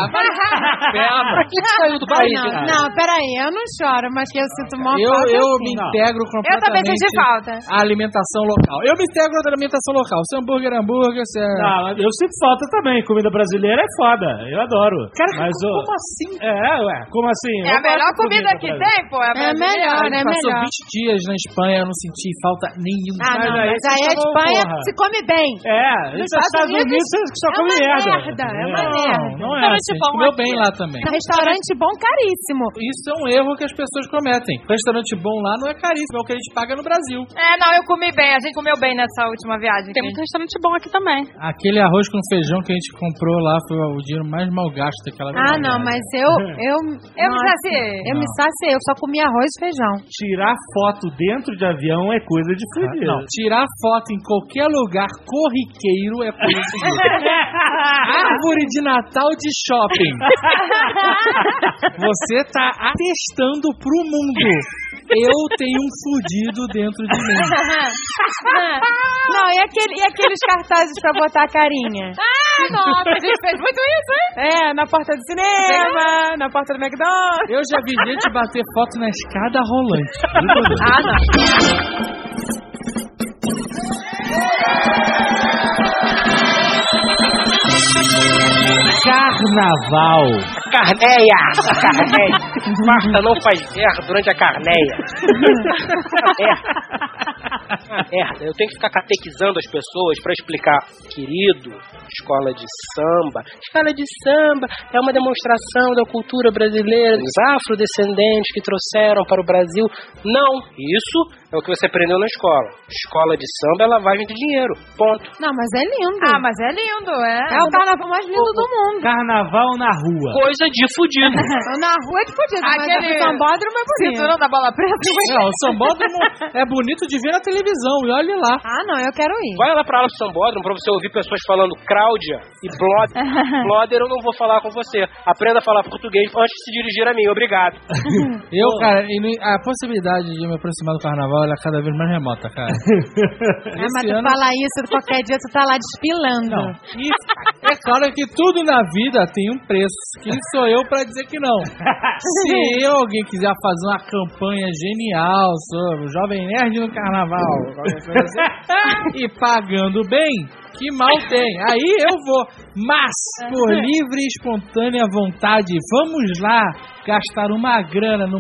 Pra que saiu do país? Não, peraí, eu não choro, mas que eu sinto mó falta. Eu me integro completamente. Eu também senti falta. A alimentação local. Eu me integro na alimentação local. Se é hambúrguer, se é... Não, eu sinto falta também. Comida brasileira é foda. Eu adoro. Cara, mas como assim? Como assim? É a melhor comida que tem, pô. É melhor, né? Passou 20 dias na Espanha, eu não senti falta nenhuma. Mas aí a Espanha se come bem. Nos Estados Unidos você só come merda. É uma merda. Não é assim. A gente comeu bem lá também. Restaurante bom, caríssimo. Isso é um erro que as pessoas cometem. Restaurante bom lá não é caríssimo, é o que a gente paga no Brasil. Não, eu comi bem. A gente comeu bem nessa última viagem. Tem muito restaurante bom aqui também. Aquele arroz com feijão que a gente comprou lá foi o dinheiro mais mal gasto daquela viagem. Não, mas eu me saciei. Eu me saciei, eu só comi arroz e feijão. Tirar foto dentro de avião é coisa de fudido. Não, tirar foto em qualquer lugar corriqueiro é coisa de fudido. Árvore de Natal de shopping. Você tá atestando pro mundo. Eu tenho um fudido dentro de mim. Não, e aqueles cartazes pra botar a carinha? Nossa, a gente fez muito isso, hein? Na porta do cinema, na porta do McDonald's. Eu já vi gente bater foto na escada rolante. Não. Carnaval. Carneia. Marta não faz guerra durante a carneia. Merda, eu tenho que ficar catequizando as pessoas pra explicar, querido, escola de samba. Escola de samba é uma demonstração da cultura brasileira, dos afrodescendentes que trouxeram para o Brasil. Não, isso é o que você aprendeu na escola. Escola de samba é lavagem de dinheiro, ponto. Não, mas é lindo. Mas é lindo, É o carnaval mais lindo do mundo. Carnaval na rua. Coisa de fudido. Na rua é de fudido, mas o sambódromo é bonito. Cinturão da bola preta. Não, o sambódromo é bonito de ver na televisão, e olhe lá. Não, eu quero ir. Vai lá pra aula do sambódromo pra você ouvir pessoas falando Cláudia e Bloder. Bloder eu não vou falar com você. Aprenda a falar português antes de se dirigir a mim, obrigado. Cara, a possibilidade de me aproximar do carnaval é cada vez mais remota, cara. Mas tu fala isso, qualquer dia tu tá lá desfilando. Não. É claro que tudo na vida tem um preço. Quem sou eu pra dizer que não? Se alguém quiser fazer uma campanha genial sobre o Jovem Nerd no carnaval e pagando bem, que mal tem. Aí eu vou. Mas, por livre e espontânea vontade, vamos lá gastar uma grana numa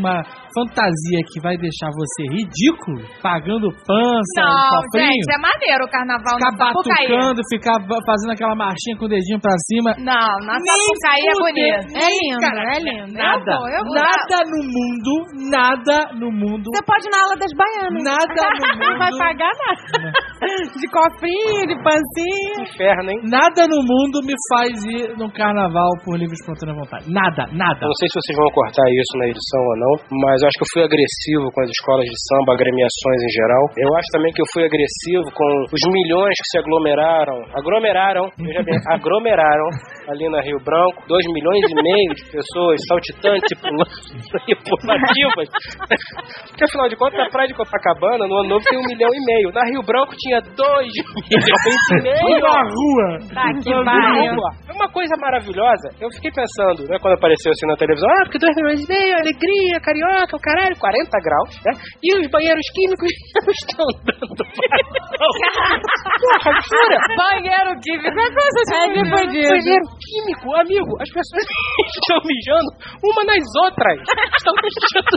fantasia que vai deixar você ridículo, pagando pança, Não, cofrinho. gente, é maneiro o carnaval Ficar na Sapucaí. batucando, ficar fazendo aquela marchinha com o dedinho pra cima. Não, na Sapucaí é bonito. É lindo, Cara, é lindo. Nada, Eu vou. nada no mundo. Você pode ir na aula das baianas. Nada no mundo. Não vai pagar nada. De cofrinho, de pancinha. Inferno, hein? Nada no mundo me faz ir no carnaval por livre e espontânea vontade. Nada. Não sei se vocês vão cortar isso na edição ou não, mas eu acho que eu fui agressivo com as escolas de samba, agremiações em geral. Eu acho também que eu fui agressivo com os milhões que se aglomeraram, veja bem, aglomeraram ali na Rio Branco, 2,5 milhões de pessoas saltitantes, pulando e pulativas. Porque afinal de contas, na praia de Copacabana, no Ano Novo tem 1,5 milhão. Na Rio Branco tinha 2,5 milhões. Na rua. Tá, que pariu. É uma coisa maravilhosa. Eu fiquei pensando, né, quando apareceu assim na televisão, porque 2,5 milhões, alegria, carioca, o caralho, 40 graus, né? E os banheiros químicos não estão dando. Porra, jura? Banheiro químico é coisa de Banheiro químico, amigo, as pessoas estão mijando uma nas outras. Estão deixando.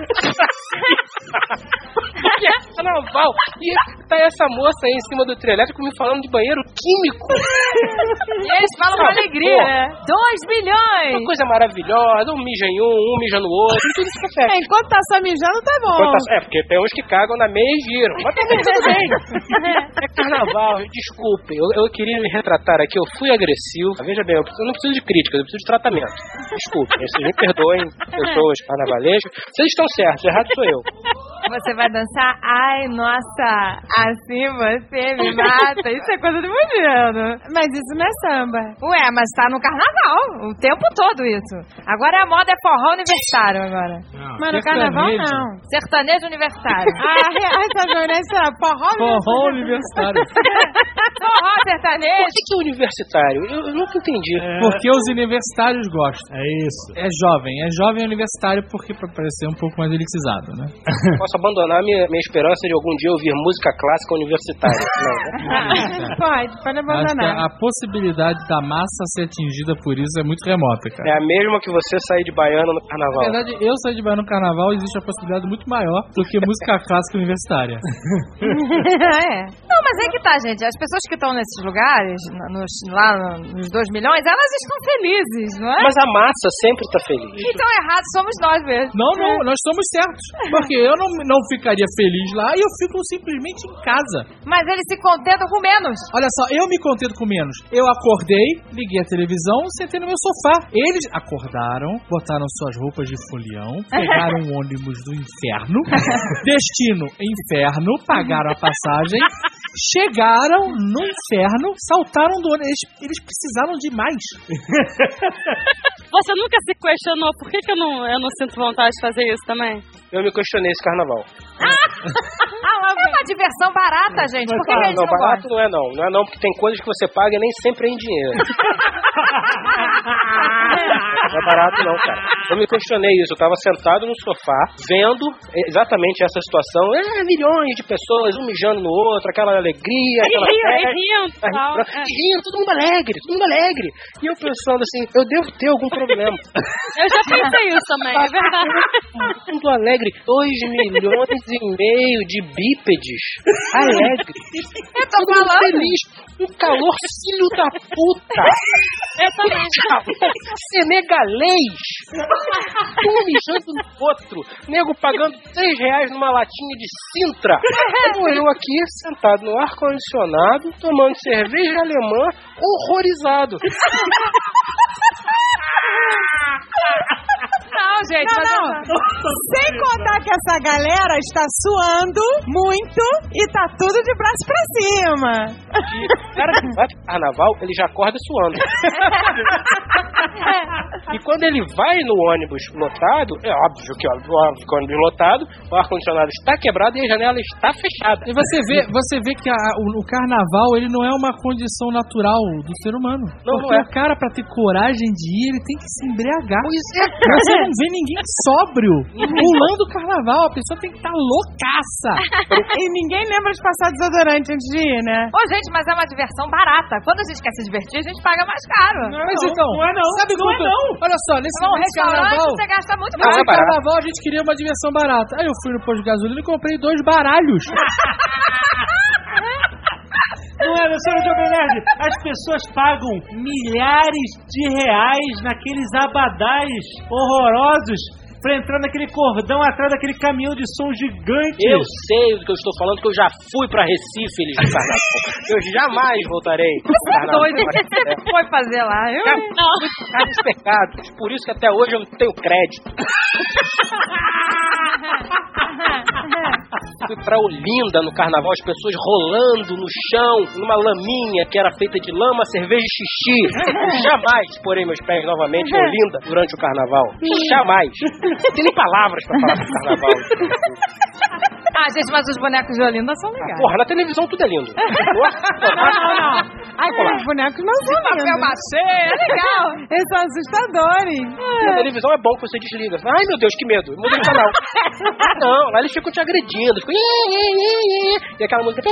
Porque é carnaval. E tá essa moça aí em cima do trio elétrico me falando de banheiro químico. E eles falam com alegria, né? 2 milhões! Uma coisa maravilhosa, um mija em um mija no outro, tudo isso que é festa. Enquanto tá só mijando, tá bom. Porque tem uns que cagam na meia e giram. Mas também tudo bem. É carnaval, desculpe. Eu queria me retratar aqui, eu fui agressivo. Veja bem, eu não preciso de críticas, eu preciso de tratamento. Desculpe, vocês me perdoem, pessoas carnavalescas. Vocês estão certos, errado sou eu. Você vai dançar? Ai, nossa, assim você me mata. Isso é coisa do Mundiano. Mas isso não é samba. Ué, mas tá no carnaval, o tempo todo isso. Agora a moda é forró universitário agora. Não, Mas no carnaval não. Sertanejo universitário. Essa violência é Forró universitário. Forró sertanejo. Por que universitário? Eu nunca entendi. Porque os universitários gostam. É isso. É jovem universitário porque pra parecer um pouco mais elitizado, né? Posso abandonar minha esperança de algum dia ouvir música clássica universitária. Não, né? Pode Acho que abandonar. a possibilidade da massa ser atingida por isso é muito remota, cara. É a mesma que você sair de baiana no carnaval. Na verdade, eu sair de Bahia no carnaval, existe a possibilidade muito maior do que música clássica universitária. Não, mas é que tá, gente. As pessoas que estão nesses lugares, lá nos 2 milhões, elas estão felizes, não é? Mas a massa sempre tá feliz. Então errados somos nós mesmo. Não, nós somos certos. Porque eu não ficaria feliz lá e eu fico simplesmente em casa. Mas eles se contentam com menos. Olha só, eu me contento com menos. Eu acordei, liguei a televisão, sentei no meu sofá. Eles acordaram, botaram suas roupas de folião, pegaram um ônibus do inferno, destino inferno, pagaram a passagem, chegaram no inferno, saltaram do ônibus. Eles precisaram de mais. Você nunca se questionou por que eu não sinto vontade de fazer isso também? Eu me questionei esse carnaval. É uma diversão barata, gente. Por que a gente não barato gosta? não é não, porque tem coisas que você paga e nem sempre é em dinheiro. Não é barato não, cara. Eu me questionei isso, eu tava sentado no sofá, vendo exatamente essa situação, milhões de pessoas, um mijando no outro, aquela alegria, aquela rindo, todo mundo alegre. E eu pensando assim, eu devo ter algum problema. Eu já pensei isso também, é verdade. Mundo alegre, 2,5 milhões de bípedes alegres. Eu tô falando. Feliz. Um calor filho da puta. Eu também. Senegalês. Um mijando no outro. Nego pagando R$3 numa latinha de Sintra. Como eu aqui, sentado no ar-condicionado, tomando cerveja alemã, horrorizado. Não, gente. Não. Sem contar que essa galera está suando muito e tá tudo de braço pra cima. O cara que vai pro carnaval, ele já acorda suando. E quando ele vai no ônibus lotado, é óbvio que o ônibus lotado, o ar-condicionado está quebrado e a janela está fechada. E você vê que o carnaval, ele não é uma condição natural do ser humano. Não, porque não é. o cara, pra ter coragem de ir, ele tem que se embriagar. Pois é, cara. Você não vê ninguém sóbrio pulando o carnaval. A pessoa tem que estar loucaça. E ninguém lembra de passar desodorante antes de ir, né? Ô, gente, mas é uma diversão barata. Quando a gente quer se divertir, a gente paga mais caro. Mas então, não é não. Sabe Não é quanto? não. Olha só, nesse Restaurante, carnaval... você gasta muito Não, mais. é Nesse barato. carnaval a gente queria uma diversão barata. Aí eu fui no posto de gasolina e comprei 2 baralhos. Não é, senhor Jovem Nerd? As pessoas pagam milhares de reais naqueles abadás horrorosos pra entrar naquele cordão atrás daquele caminhão de som gigante. Eu sei do que eu estou falando, que eu já fui pra Recife, eles do carnaval. Eu jamais voltarei. Doido, o que você foi fazer lá? Eu... Carros pecados, por isso que até hoje eu não tenho crédito. Fui pra Olinda no carnaval, as pessoas rolando no chão, numa laminha que era feita de lama, cerveja e xixi. Eu jamais porei meus pés novamente em Olinda durante o carnaval. Jamais. Não tem nem palavras pra falar do carnaval. Ah, gente, mas os bonecos de Olinda são legais. Porra, na televisão tudo é lindo. Não. Aqueles bonecos não são Papel lindos. machê, é legal. Eles são assustadores. Na televisão é bom que você desliga. Ai, meu Deus, que medo. Muda de canal. Não, lá eles ficam te agredindo. Ficam... E aquela música...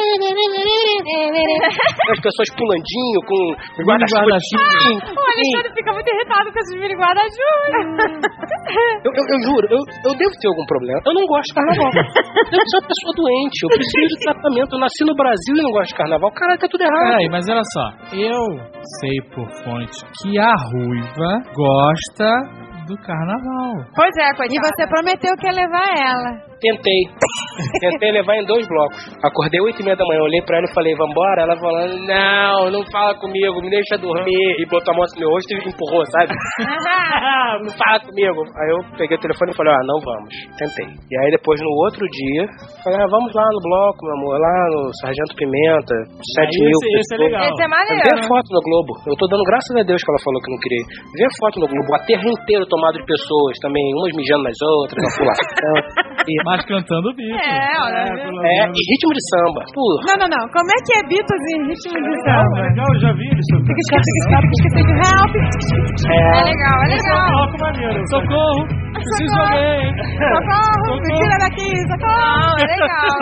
As pessoas pulandinho com guarda-chuva. O Alexandre fica muito irritado com esses mini guarda-chuva. Eu juro, eu devo ter algum problema. Eu não gosto de carnaval. Eu sou uma pessoa doente. Eu preciso de tratamento. Eu nasci no Brasil e não gosto de carnaval. Caralho, tá tudo errado. Peraí, mas olha só. Eu sei por fonte que a Ruiva gosta do carnaval. Pois é, coitada. E você prometeu que ia levar ela. Tentei levar em 2 blocos. Acordei 8h30 da manhã, olhei pra ela e falei, vambora? Ela falou, não fala comigo, me deixa dormir. E botou a mão no meu rosto e empurrou, sabe? Não fala comigo. Aí eu peguei o telefone e falei, não vamos. Tentei. E aí depois no outro dia, falei, vamos lá no bloco, meu amor, lá no Sargento Pimenta, 7 mil. Esse é legal. Esse é maneiro. Vê a foto no Globo. Eu tô dando graças a Deus que ela falou que não queria. Vê a foto no Globo. O aterro inteiro tomado de pessoas também, umas mijando nas outras, uma pulação. Mas cantando bicho. E ritmo de samba. Tudo. Não. Como é que é Beatles em ritmo de samba? Legal, eu já vi isso. É legal. Bloco maneiro. Socorro! Preciso de alguém! Socorro! Me tira daqui, socorro! Não, é legal.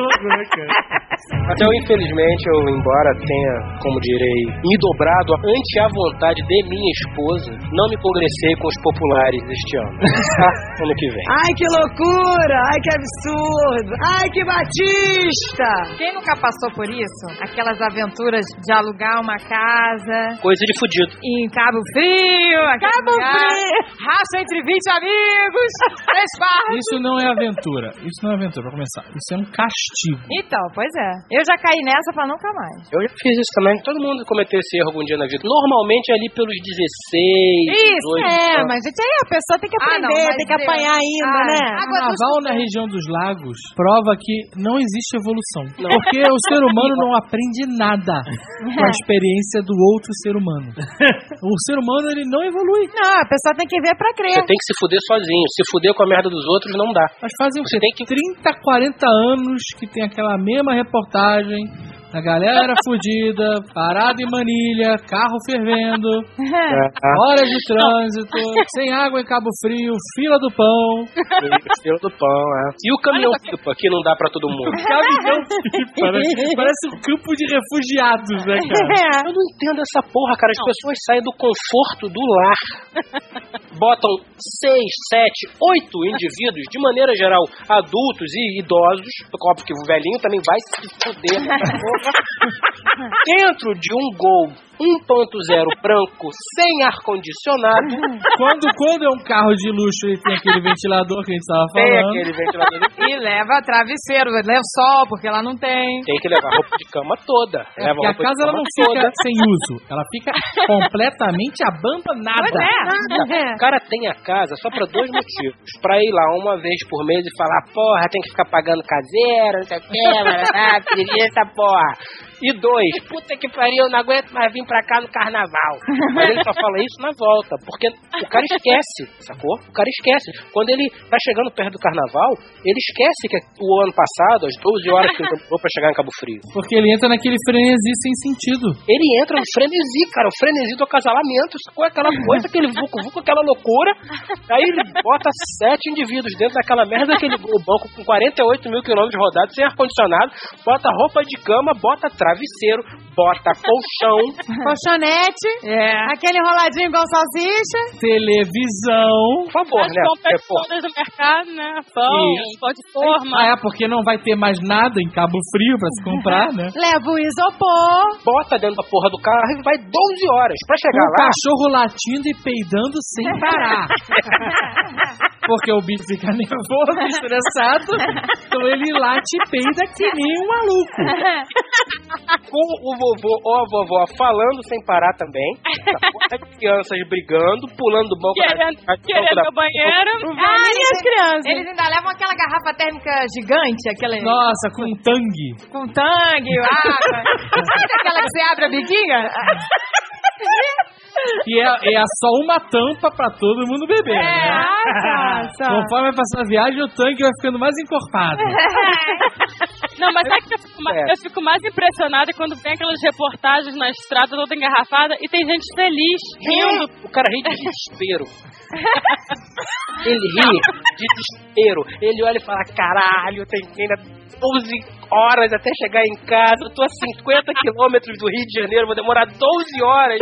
Até eu, infelizmente, embora tenha, como direi, me dobrado ante a vontade de minha esposa, não me congressei com os populares este ano. Ano que vem. Ai, que loucura! Ai, que absurdo! Ai, que batista! Quem nunca passou por isso? Aquelas aventuras de alugar uma casa Coisa de fudido. em Cabo Frio. Cabo Frio! Racha entre 20 amigos. 3 barras. Isso não é aventura. Isso não é aventura, pra começar. Isso é um castigo. Então, pois é. Eu já caí nessa pra nunca mais. Eu já fiz isso também. Todo mundo cometeu esse erro algum dia na vida. Normalmente ali pelos 16, Isso, 18 anos. mas gente, aí a pessoa tem que aprender, não, mas tem que apanhar ainda, né? Carnaval na região dos lagos prova que não existe evolução. Porque o ser humano não aprende nada com a experiência do outro ser humano. O ser humano, ele não evolui. Não, a pessoa tem que ver pra crer. Você tem que se fuder sozinho. Se fuder com a merda dos outros não dá. Mas fazem o Você quê? tem que... 30, 40 anos que tem aquela mesma reportagem, a galera fudida, parada em Manilha, carro fervendo, horas de trânsito, sem água em Cabo Frio, fila do pão. Fila do pão, E o caminhão-pipa, que não dá pra todo mundo. Caminhão-pipa, né? Parece um campo de refugiados, né, cara? Eu não entendo essa porra, cara. As pessoas saem do conforto do lar, botam 6, 7, 8 indivíduos, de maneira geral, adultos e idosos, óbvio que o velhinho também vai se fuder nessa porra, dentro de um Gol 1.0 branco, sem ar-condicionado. Quando é um carro de luxo e tem aquele ventilador que a gente tava Tem falando. aquele ventilador. E leva travesseiro, leva sol, porque lá não tem. Tem que levar roupa de cama toda. Leva Porque a roupa casa de ela cama não fica toda. sem uso, ela fica completamente abandonada. Pois é. O cara tem a casa só pra 2 motivos. Pra ir lá uma vez por mês e falar, porra, tem que ficar pagando caseiro, não sei o que, preguiça, porra. E 2, puta que pariu, eu não aguento mais vir pra cá no carnaval. Mas ele só fala isso na volta, porque o cara esquece, sacou? O cara esquece. Quando ele tá chegando perto do carnaval, ele esquece que o ano passado, as 12 horas que ele demorou pra chegar em Cabo Frio. Porque ele entra naquele frenesi sem sentido. Ele entra no frenesi, cara, o frenesi do acasalamento, sacou? Aquela coisa, aquele vucu-vucu, aquela loucura. Aí ele bota 7 indivíduos dentro daquela merda daquele banco com 48 mil quilômetros rodados, sem ar-condicionado, bota roupa de cama, bota travesseiro, bota colchão, Colchonete, aquele enroladinho igual salsicha, televisão. por favor, As né? compras todas do mercado, né? Pão de forma. Porque não vai ter mais nada em Cabo Frio pra se comprar, né? leva o isopor. Bota dentro da porra do carro e vai 12 horas pra chegar O lá. cachorro latindo e peidando sem parar. Porque o bicho fica nervoso, estressado, então ele late e peida que nem um maluco. Com o vovô ou a vovó falando sem parar também. As crianças brigando, pulando do banco. Querendo meu banheiro. E as crianças? Eles ainda levam aquela garrafa térmica gigante, aquela... Nossa, com tangue. Com tangue, água. Sabe aquela que você abre a biquinha? E é só uma tampa pra todo mundo beber, né? Conforme vai passando a viagem, o tanque vai ficando mais encorpado. Não, mas sabe que eu fico mais impressionada quando vem aquelas reportagens na estrada toda engarrafada e tem gente feliz, rindo. O cara ri de desespero. Ele ri de desespero. Ele olha e fala, caralho, tem ainda 12 horas até chegar em casa. Eu tô a 50 quilômetros do Rio de Janeiro, vou demorar 12 horas.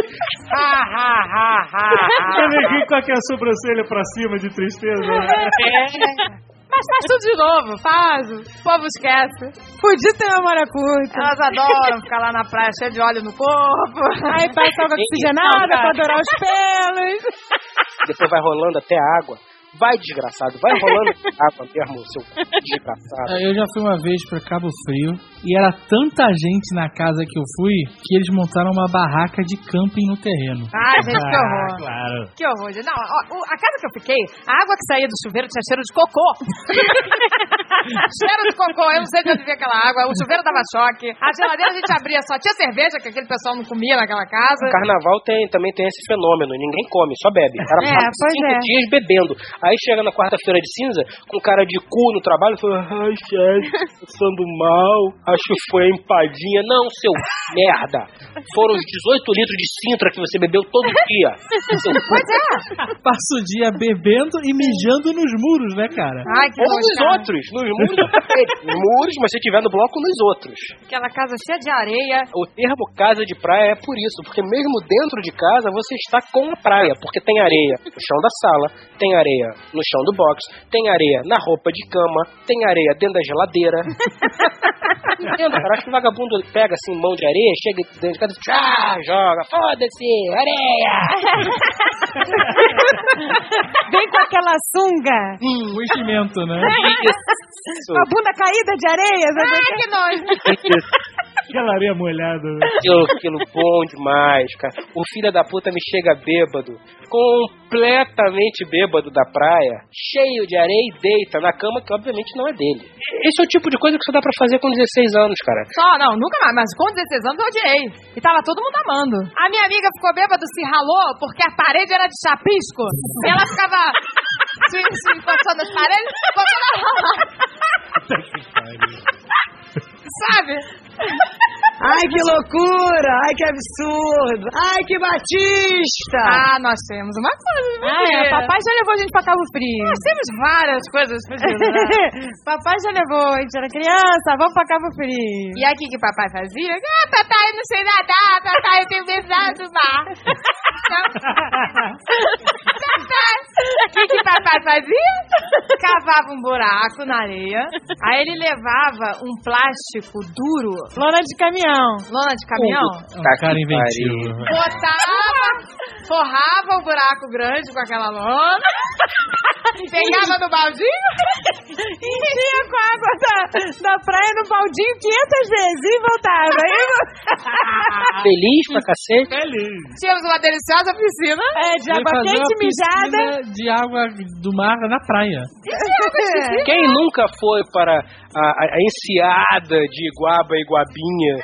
Ele ri com aquela sobrancelha pra cima de tristeza. Mas faz tudo de novo, faz. O povo esquece. Podia ter memória curta. Elas adoram ficar lá na praia cheia de óleo no corpo. Aí passa água oxigenada pra adorar os pelos. Depois vai rolando até a água. Vai, desgraçado, vai rolando água mesmo, seu desgraçado. Eu já fui uma vez pra Cabo Frio e era tanta gente na casa que eu fui que eles montaram uma barraca de camping no terreno. Ai, gente, que horror. Claro. Que horror. Não, a casa que eu fiquei, a água que saía do chuveiro tinha cheiro de cocô. Cheiro de cocô, eu não sei de onde veio aquela água. O chuveiro dava choque. A geladeira a gente abria, só tinha cerveja, que aquele pessoal não comia naquela casa. Carnaval também tem esse fenômeno, ninguém come, só bebe. O cara passa 5 dias bebendo. Aí chega na quarta-feira de cinza, com cara de cu no trabalho, e fala, ai, chefe, passando mal, acho que foi a empadinha. Não, seu merda. Foram os 18 litros de Sintra que você bebeu todo dia. Pois é. Passa o dia bebendo e mijando nos muros, né, cara? Ai, que ou nos outros, nos muros, nos muros, mas se tiver no bloco, nos outros. Aquela casa cheia de areia. O termo casa de praia é por isso, porque mesmo dentro de casa você está com a praia, porque tem areia no chão da sala, tem areia no chão do box, tem areia na roupa de cama, tem areia dentro da geladeira. Entendo, cara, acho que o vagabundo pega assim mão de areia, chega dentro de casa e joga, foda-se, areia! Vem com aquela sunga. O enchimento, né? Isso. A bunda caída de areia. Ai, que nojo. Aquela areia molhada. Aquilo bom demais, cara. O filho da puta me chega bêbado, completamente bêbado da praia, cheio de areia e deita na cama que obviamente não é dele. Esse é o tipo de coisa que só dá pra fazer com 16 anos, cara. Não, nunca mais. Mas com 16 anos eu odiei. E tava todo mundo amando. A minha amiga ficou bêbada, se ralou, porque a parede era de chapisco. E ela ficava se encostando nas paredes, botando a rola. Sabe? Ai, que loucura! Ai, que absurdo! Ai, que batista! Ah, nós temos uma coisa. Papai já levou a gente pra Cabo Frio. Nós temos várias coisas fugidas, né? Papai já levou, a gente era criança, vamos pra Cabo Frio. E aí o que papai fazia? Ah, papai, eu não sei nadar, papai, eu tenho medo do mar. O que papai fazia? Cavava um buraco na areia, aí ele levava um plástico duro. Lona de caminhão. Lona de caminhão? Um cara inventivo. Botava, forrava o buraco grande com aquela lona, pegava no baldinho e enchia com a água da praia no baldinho 500 vezes e voltava. Feliz pra cacete? Feliz. Tínhamos uma deliciosa piscina. De água quente, mijada. De água do mar na praia. Quem nunca foi para a enseada de Iguaba e Guabinha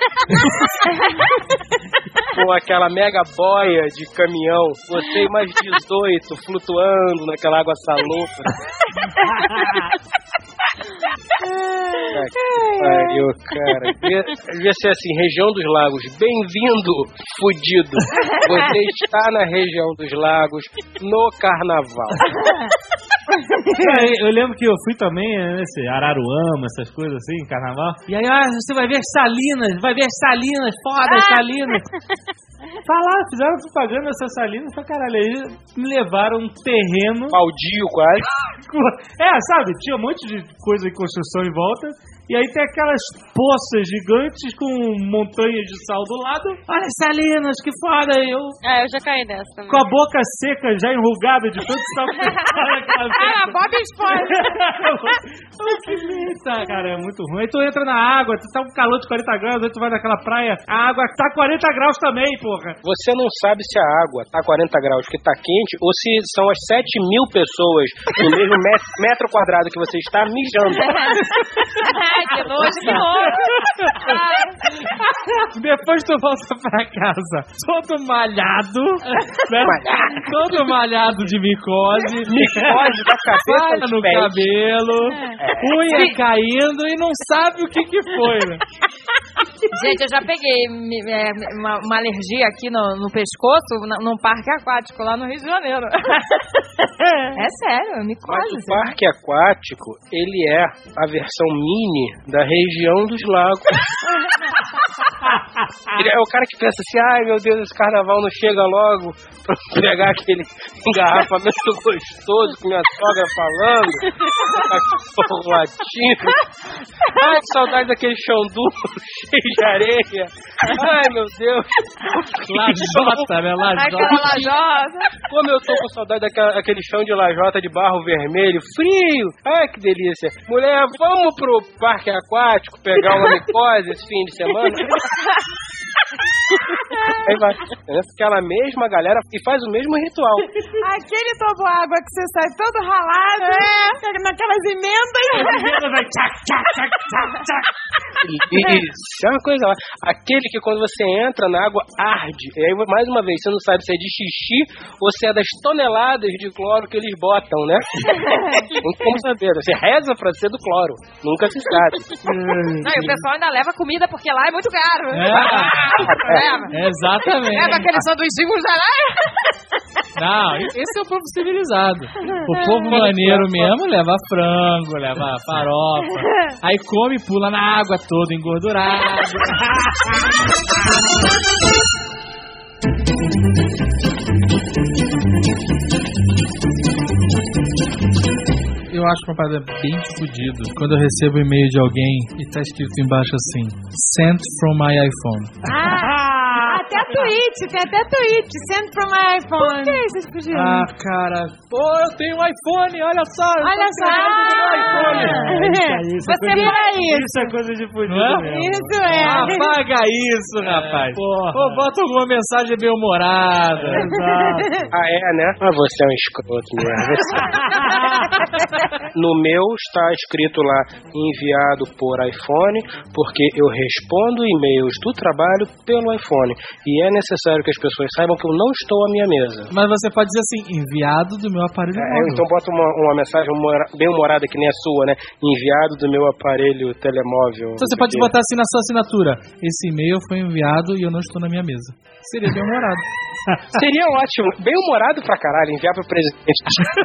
com aquela mega boia de caminhão, você e mais 18 flutuando naquela água salobra? Pariu, cara. Devia ser assim, região dos lagos. Bem-vindo, fudido. Você está na região dos lagos no carnaval. Eu lembro que eu fui também nesse Araruama, essas coisas assim, em carnaval. E aí, você vai ver Salinas, foda, Salinas. Falaram, fizeram propaganda dessas Salinas pra caralho. Aí me levaram um terreno... Baldio, quase. Sabe? Tinha um monte de coisa em construção em volta. E aí tem aquelas poças gigantes com montanhas de sal do lado. Olha, Salinas, que foda! Eu já caí dessa também. Com a boca seca, já enrugada de tanto sal que Bob Esponja! Que merda, cara, é muito ruim. Aí tu entra na água, tu tá com calor de 40 graus, aí tu vai naquela praia, a água tá 40 graus também, porra. Você não sabe se a água tá 40 graus que tá quente ou se são as 7.000 pessoas no mesmo metro quadrado que você está mijando. Que nojo, que nojo. Depois tu volta pra casa todo malhado, né? Todo malhado de micose. Micose da cabeça no cabelo, unha caindo e não sabe o que foi, né? Gente, eu já peguei uma alergia aqui no pescoço num parque aquático lá no Rio de Janeiro. É sério, micose. Mas o parque aquático, ele é a versão mini da região dos lagos. Ele é o cara que pensa assim, ai meu Deus, esse carnaval não chega logo pra pegar aquele engarrafamento gostoso com minha sogra falando, cachorro latindo. Ai, que saudade daquele chão duro, cheio de areia. Ai meu Deus. Lajota, né? Aquela lajota. Como eu tô com saudade daquele chão de lajota de barro vermelho, frio. Ai, que delícia. Mulher, vamos pro parque aquático pegar uma micose esse fim de semana? Aí vai. Aquela mesma galera e faz o mesmo ritual. Aquele toboágua que você sai todo ralado. Naquelas emendas. Vai tchac, tchac, tchac, tchac, tchac. Isso, é uma coisa lá. Aquele que quando você entra na água arde. E aí, mais uma vez, você não sabe se é de xixi ou se é das toneladas de cloro que eles botam, né? Não tem como saber. Você reza pra ser do cloro. Nunca se sabe. Não, e o pessoal ainda leva comida porque lá é muito caro. Exatamente. Leva aquele sanduíche com geleia. Não, esse é o povo civilizado. O povo maneiro mesmo leva frango, leva farofa. Aí come e pula na água todo engordurado. Eu acho uma parada bem fodida quando eu recebo um e-mail de alguém e tá escrito embaixo assim: Sent from my iPhone. Tem até tweet, send from my iPhone. Por que vocês fugiram? Ah, cara, pô, eu tenho um iPhone, olha só. Olha só. Você vira isso. Isso é coisa de fudido mesmo. Isso é. Apaga isso, rapaz. Ou bota alguma mensagem bem humorada. Exato. Né? Mas você é um escroto mesmo. No meu está escrito lá, enviado por iPhone, porque eu respondo e-mails do trabalho pelo iPhone. E é necessário que as pessoas saibam que eu não estou à minha mesa. Mas você pode dizer assim, enviado do meu aparelho móvel. Então bota uma mensagem bem humorada, que nem a sua, né? Enviado do meu aparelho telemóvel. Então você pode botar assim na sua assinatura: esse e-mail foi enviado e eu não estou na minha mesa. Seria bem humorado. Seria ótimo. Bem humorado pra caralho, enviar pro presidente.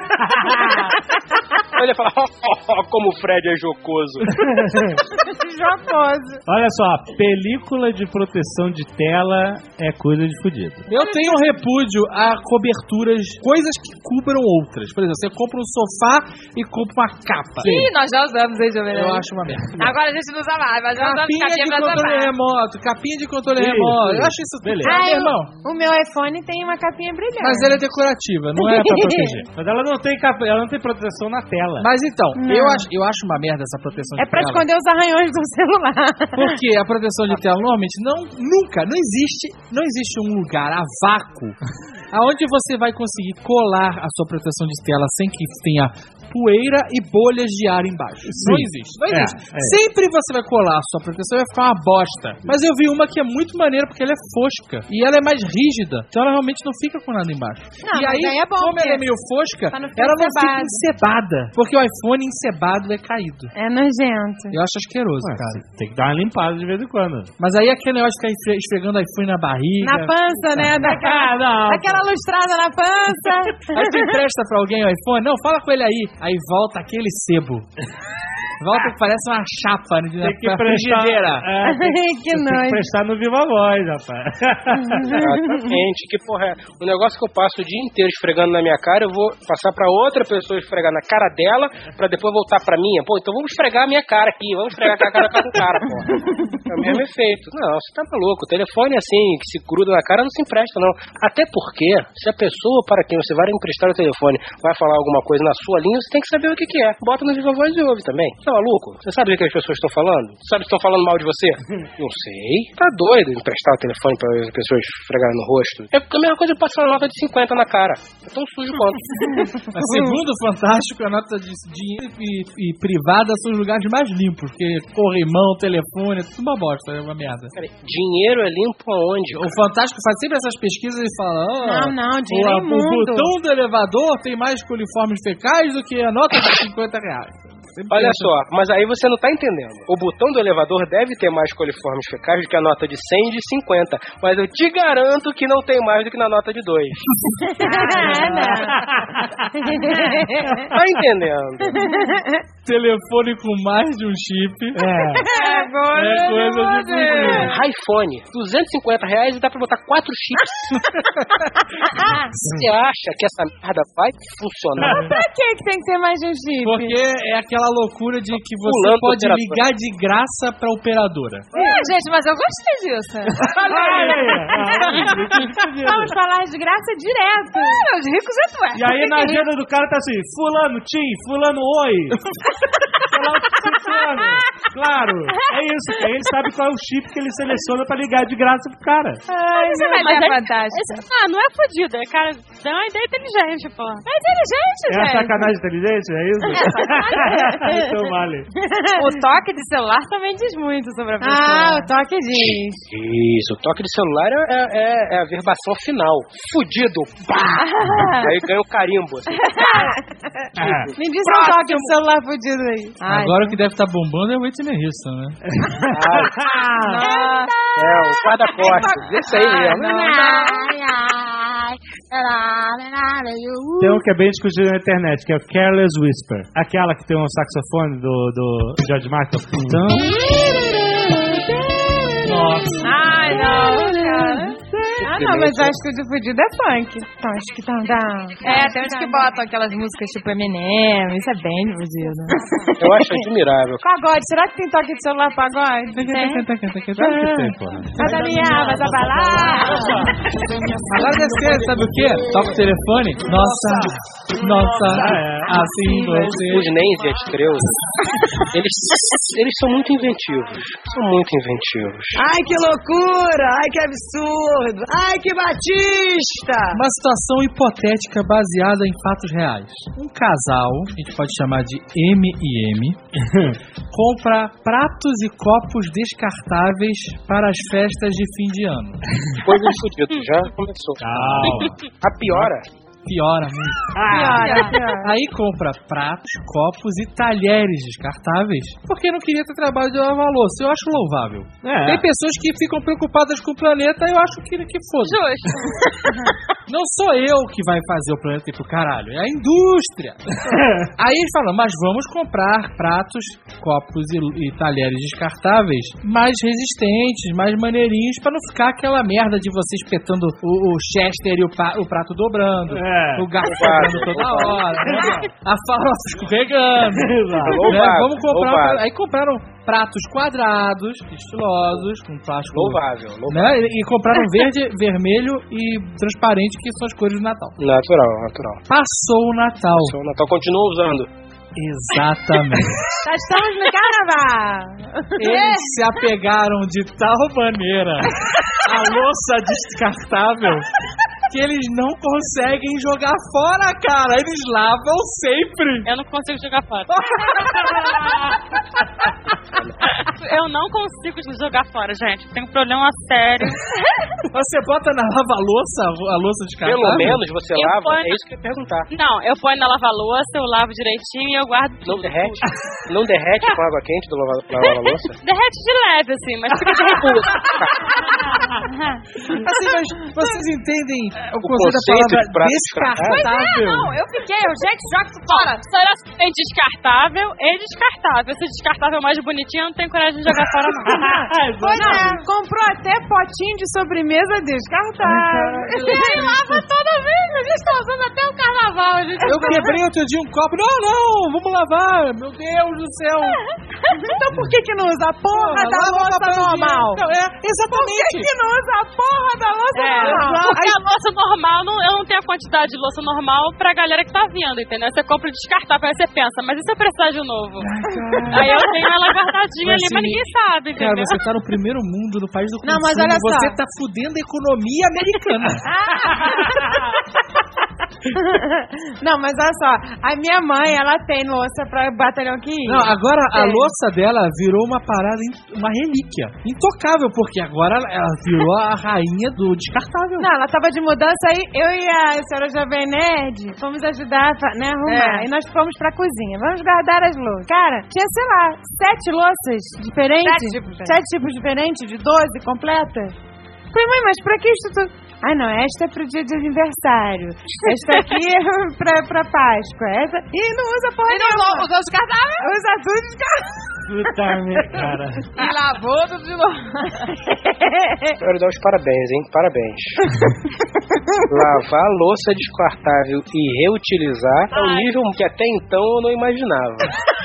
Ele ia falar, como o Fred é jocoso. Jocoso. Olha só, película de proteção de tela é coisa de fudido. Eu tenho um repúdio a coberturas, coisas que cubram outras. Por exemplo, você compra um sofá e compra uma capa. Ih, nós já usamos, hein, Jovem? Eu acho uma merda. Agora a gente não usa mais, mas já usamos capinha de controle remoto, capinha de controle remoto. Eu acho isso beleza. Irmão. O meu iPhone tem uma capinha brilhante. Mas ela é decorativa, não é pra proteger. Mas ela não tem proteção na tela. Mas então, eu acho uma merda essa proteção de tela. É pra esconder os arranhões do celular. Porque a proteção de tela normalmente não existe um lugar a vácuo aonde você vai conseguir colar a sua proteção de tela sem que tenha poeira e bolhas de ar embaixo. Sim. Não existe. Sempre você vai colar a sua proteção e vai ficar uma bosta. Mas eu vi uma que é muito maneira porque ela é fosca e ela é mais rígida, então ela realmente não fica com nada embaixo. Não, e aí, é bom, como ela é meio fosca, ela não fica encebada, porque o iPhone encebado é caído. É nojento. Eu acho asqueroso, cara. Tem que dar uma limpada de vez em quando. Mas aí aquele negócio de ficar esfregando iPhone na barriga. Na pança, né? Aquela lustrada na pança. Aí tu empresta pra alguém o iPhone? Não, fala com ele aí. Aí volta aquele sebo. Volta que parece uma chapa Tem que na prestar, frigideira. Que tem nojo. que prestar no Viva Voz, rapaz. Exatamente. Que porra é? O negócio que eu passo o dia inteiro esfregando na minha cara, eu vou passar pra outra pessoa esfregar na cara dela, pra depois voltar pra minha. Pô, então vamos esfregar a minha cara aqui. Vamos esfregar a cara com o cara, pô. É o mesmo efeito. Não, você tá maluco. O telefone assim, que se gruda na cara, não se empresta, não. Até porque, se a pessoa para quem você vai emprestar o telefone vai falar alguma coisa na sua linha, você tem que saber o que é. Bota no Viva Voz e ouve também. Tá maluco? Você sabe o que as pessoas estão falando? Sabe se estão falando mal de você? Não sei. Tá doido emprestar o telefone para as pessoas esfregarem no rosto? É a mesma coisa de passar uma nota de 50 na cara. É tão sujo quanto. Segundo o Fantástico, a nota de dinheiro e privada são os lugares mais limpos, porque corrimão, telefone, é tudo uma bosta, é uma merda. Cara, dinheiro é limpo aonde? O Fantástico faz sempre essas pesquisas e fala: Não, dinheiro é o imundo. botão do elevador tem mais coliformes fecais do que a nota de R$50. Olha só, mas aí você não tá entendendo. O botão do elevador deve ter mais coliformes fecais do que a nota de 100 e de 50. Mas eu te garanto que não tem mais do que na nota de 2. Tá entendendo? Telefone com mais de um chip. É coisa de fudido. iPhone, R$250 e dá pra botar 4 chips. Você acha que essa merda vai funcionar? Pra que tem que ter mais de um chip? Porque é aquela loucura de que você Pulando pode operadora. ligar de graça pra operadora. Gente, mas eu gostei disso. Vamos falar de graça direto. Os ricos é tu. E aí na agenda do cara tá assim, fulano, tim, fulano, oi. Fulano. Claro, é isso. Aí ele sabe qual é o chip que ele seleciona pra ligar de graça pro cara. Ai, mas é fantástico. Não é fodido, é cara, dá uma ideia inteligente, pô. É inteligente, É a gente. sacanagem inteligente, é isso? Então vale. O toque de celular também diz muito sobre a pessoa. O toque diz. Isso, o toque de celular é a verbação final. Fudido, pá! Aí ganha o carimbo. Assim. Me diz um toque de celular fudido aí. Agora o que deve estar bombando é o Whitney Houston, né? O guarda-costas. Esse aí mesmo. Tem um que é bem discutido na internet, que é o Careless Whisper. Aquela que tem um saxofone do George Michael. Nossa. Ai, não, cara. Não, mas acho que o de fudido é funk. Então, acho que tá. Tem uns que botam aquelas músicas tipo Eminem, isso é bem de fudido. Eu acho admirável. Pagode, será que tem toque de celular pagode? Vai da minha, vai da balada. Agora deve ser, sabe o quê? Toca o telefone. Nossa, assim você. Os Nens e Atreus, eles são muito inventivos. Ai, que loucura! Ai, que absurdo! Ai, que batista! Uma situação hipotética baseada em fatos reais. Um casal, a gente pode chamar de M e M, compra pratos e copos descartáveis para as festas de fim de ano. Coisa de fudido, já começou. A piora. Piora muito. Aí compra pratos, copos e talheres descartáveis porque não queria ter trabalho de lavar louça. Eu acho louvável. Tem pessoas que ficam preocupadas com o planeta, eu acho que foda. Justo. Não sou eu que vai fazer o planeta ir pro caralho, é a indústria. Aí eles falam, mas vamos comprar pratos, copos e talheres descartáveis mais resistentes, mais maneirinhos, pra não ficar aquela merda de você espetando o Chester e o prato dobrando. O garfo quebrando toda hora, né? A farofa escorregando. Né? Vamos comprar. Aí compraram pratos quadrados, estilosos, com plástico. Louvável. Né? E compraram verde, vermelho e transparente, que são as cores do Natal. Natural. Passou o Natal. Continua usando. Exatamente. Estamos no carnaval. Eles se apegaram de tal maneira à louça descartável que eles não conseguem jogar fora, cara. Eles lavam sempre. Eu não consigo jogar fora. Eu não consigo jogar fora, gente. Tem um problema sério. Você bota na lava-louça a louça descartável? Pelo menos você lava? É isso que eu ia perguntar. Não, eu ponho na lava-louça, eu lavo direitinho e eu guardo tudo. Não derrete com água quente da lava-louça? Derrete de leve, assim, mas fica de repouso. Assim, mas vocês entendem o conceito conceito da palavra de descartável? Pois é, não, eu fiquei, gente, joga isso fora. Será que tem descartável e descartável? Esse descartável mais bonitinho eu não tenho coragem de jogar fora, não. Pois é, comprou até potinho de sobremesa descartável. E aí lava toda vez, a gente tá usando até o carnaval. Eu quebrei outro dia um copo. Não, vamos lavar. Meu Deus do céu. Então por que não usa a porra da louça normal? Não, exatamente. Por que não usa a porra da louça normal? Porque a louça normal, eu não tenho a quantidade de louça normal pra galera que tá vindo, entendeu? Você compra e descartável, aí você pensa, mas e se eu precisar de novo? Aí eu tenho ela guardadinha ali, mas ninguém sabe, entendeu? Cara, você tá no primeiro mundo, no país do consumo. Não, mas olha só. Você tá fudendo a economia americana. Não, mas olha só, a minha mãe, ela tem louça pra batalhão que ir. Não, agora a louça dela virou uma parada, uma relíquia. Intocável, porque agora ela virou a rainha do descartável. Não, ela tava de mudança aí, eu e a senhora Jovem Nerd fomos ajudar, né, arrumar. E nós fomos pra cozinha, vamos guardar as louças. Cara, tinha, sei lá, 7 louças diferentes. 7 tipos diferentes, de 12 completa. Falei, mãe, mas pra que isso tudo? Ah, não, esta é pro dia de aniversário. Esta aqui é pra Páscoa. Essa... E não usa porra nenhuma. Usou descartável? Usa tudo descartável. Puta merda, cara. E lavou tudo de novo. Quero dar os parabéns, hein? Parabéns. Lavar louça descartável e reutilizar é um nível que até então eu não imaginava.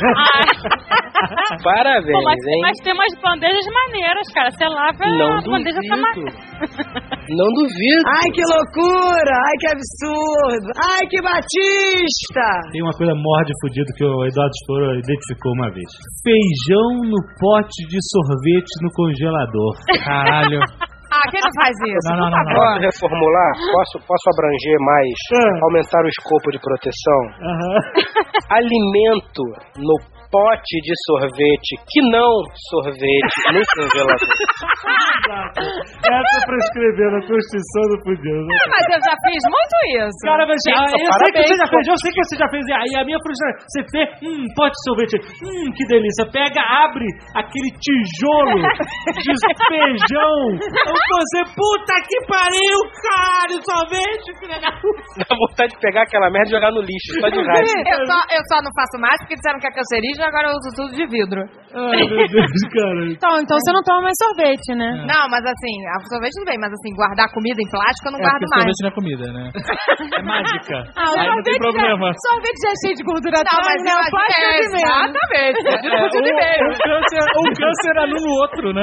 Parabéns, Pô, hein? Mas tem umas bandejas maneiras, cara. Você lava Não a bandeja tá Não duvido. Ai, que loucura! Ai, que absurdo! Ai, que Batista! Tem uma coisa morde fudido que o Eduardo Estouro identificou uma vez. Feijão no pote de sorvete no congelador. Caralho. Quem não faz isso? Não. Posso reformular? Posso abranger mais? Aumentar o escopo de proteção? Alimento no pote de sorvete que não sorvete no congelador. Essa pra escrever na Constituição do Fudido. Mas eu já fiz muito isso. Cara, mas eu sei parabéns. que você já fez. Aí a minha frustração, você fez, pote de sorvete, que delícia. Pega, abre aquele tijolo de feijão. Você, puta que pariu, cara, sorvete, filha da puta. Dá vontade de pegar aquela merda e jogar no lixo, só de raiva. Eu só não faço mais porque disseram que é cancerígeno, agora eu uso tudo de vidro. Ai, meu Deus, cara. Então você não toma mais sorvete, né? Não, mas assim, a sorvete tudo bem, mas assim, guardar comida em plástico eu não guardo mais. Sorvete não é comida, né? É mágica. O aí não tem problema. Sorvete já é cheio de gordura Não, atrás, mas né? O plástico é de menos. Exatamente. De menos. Um câncer ali no outro, né?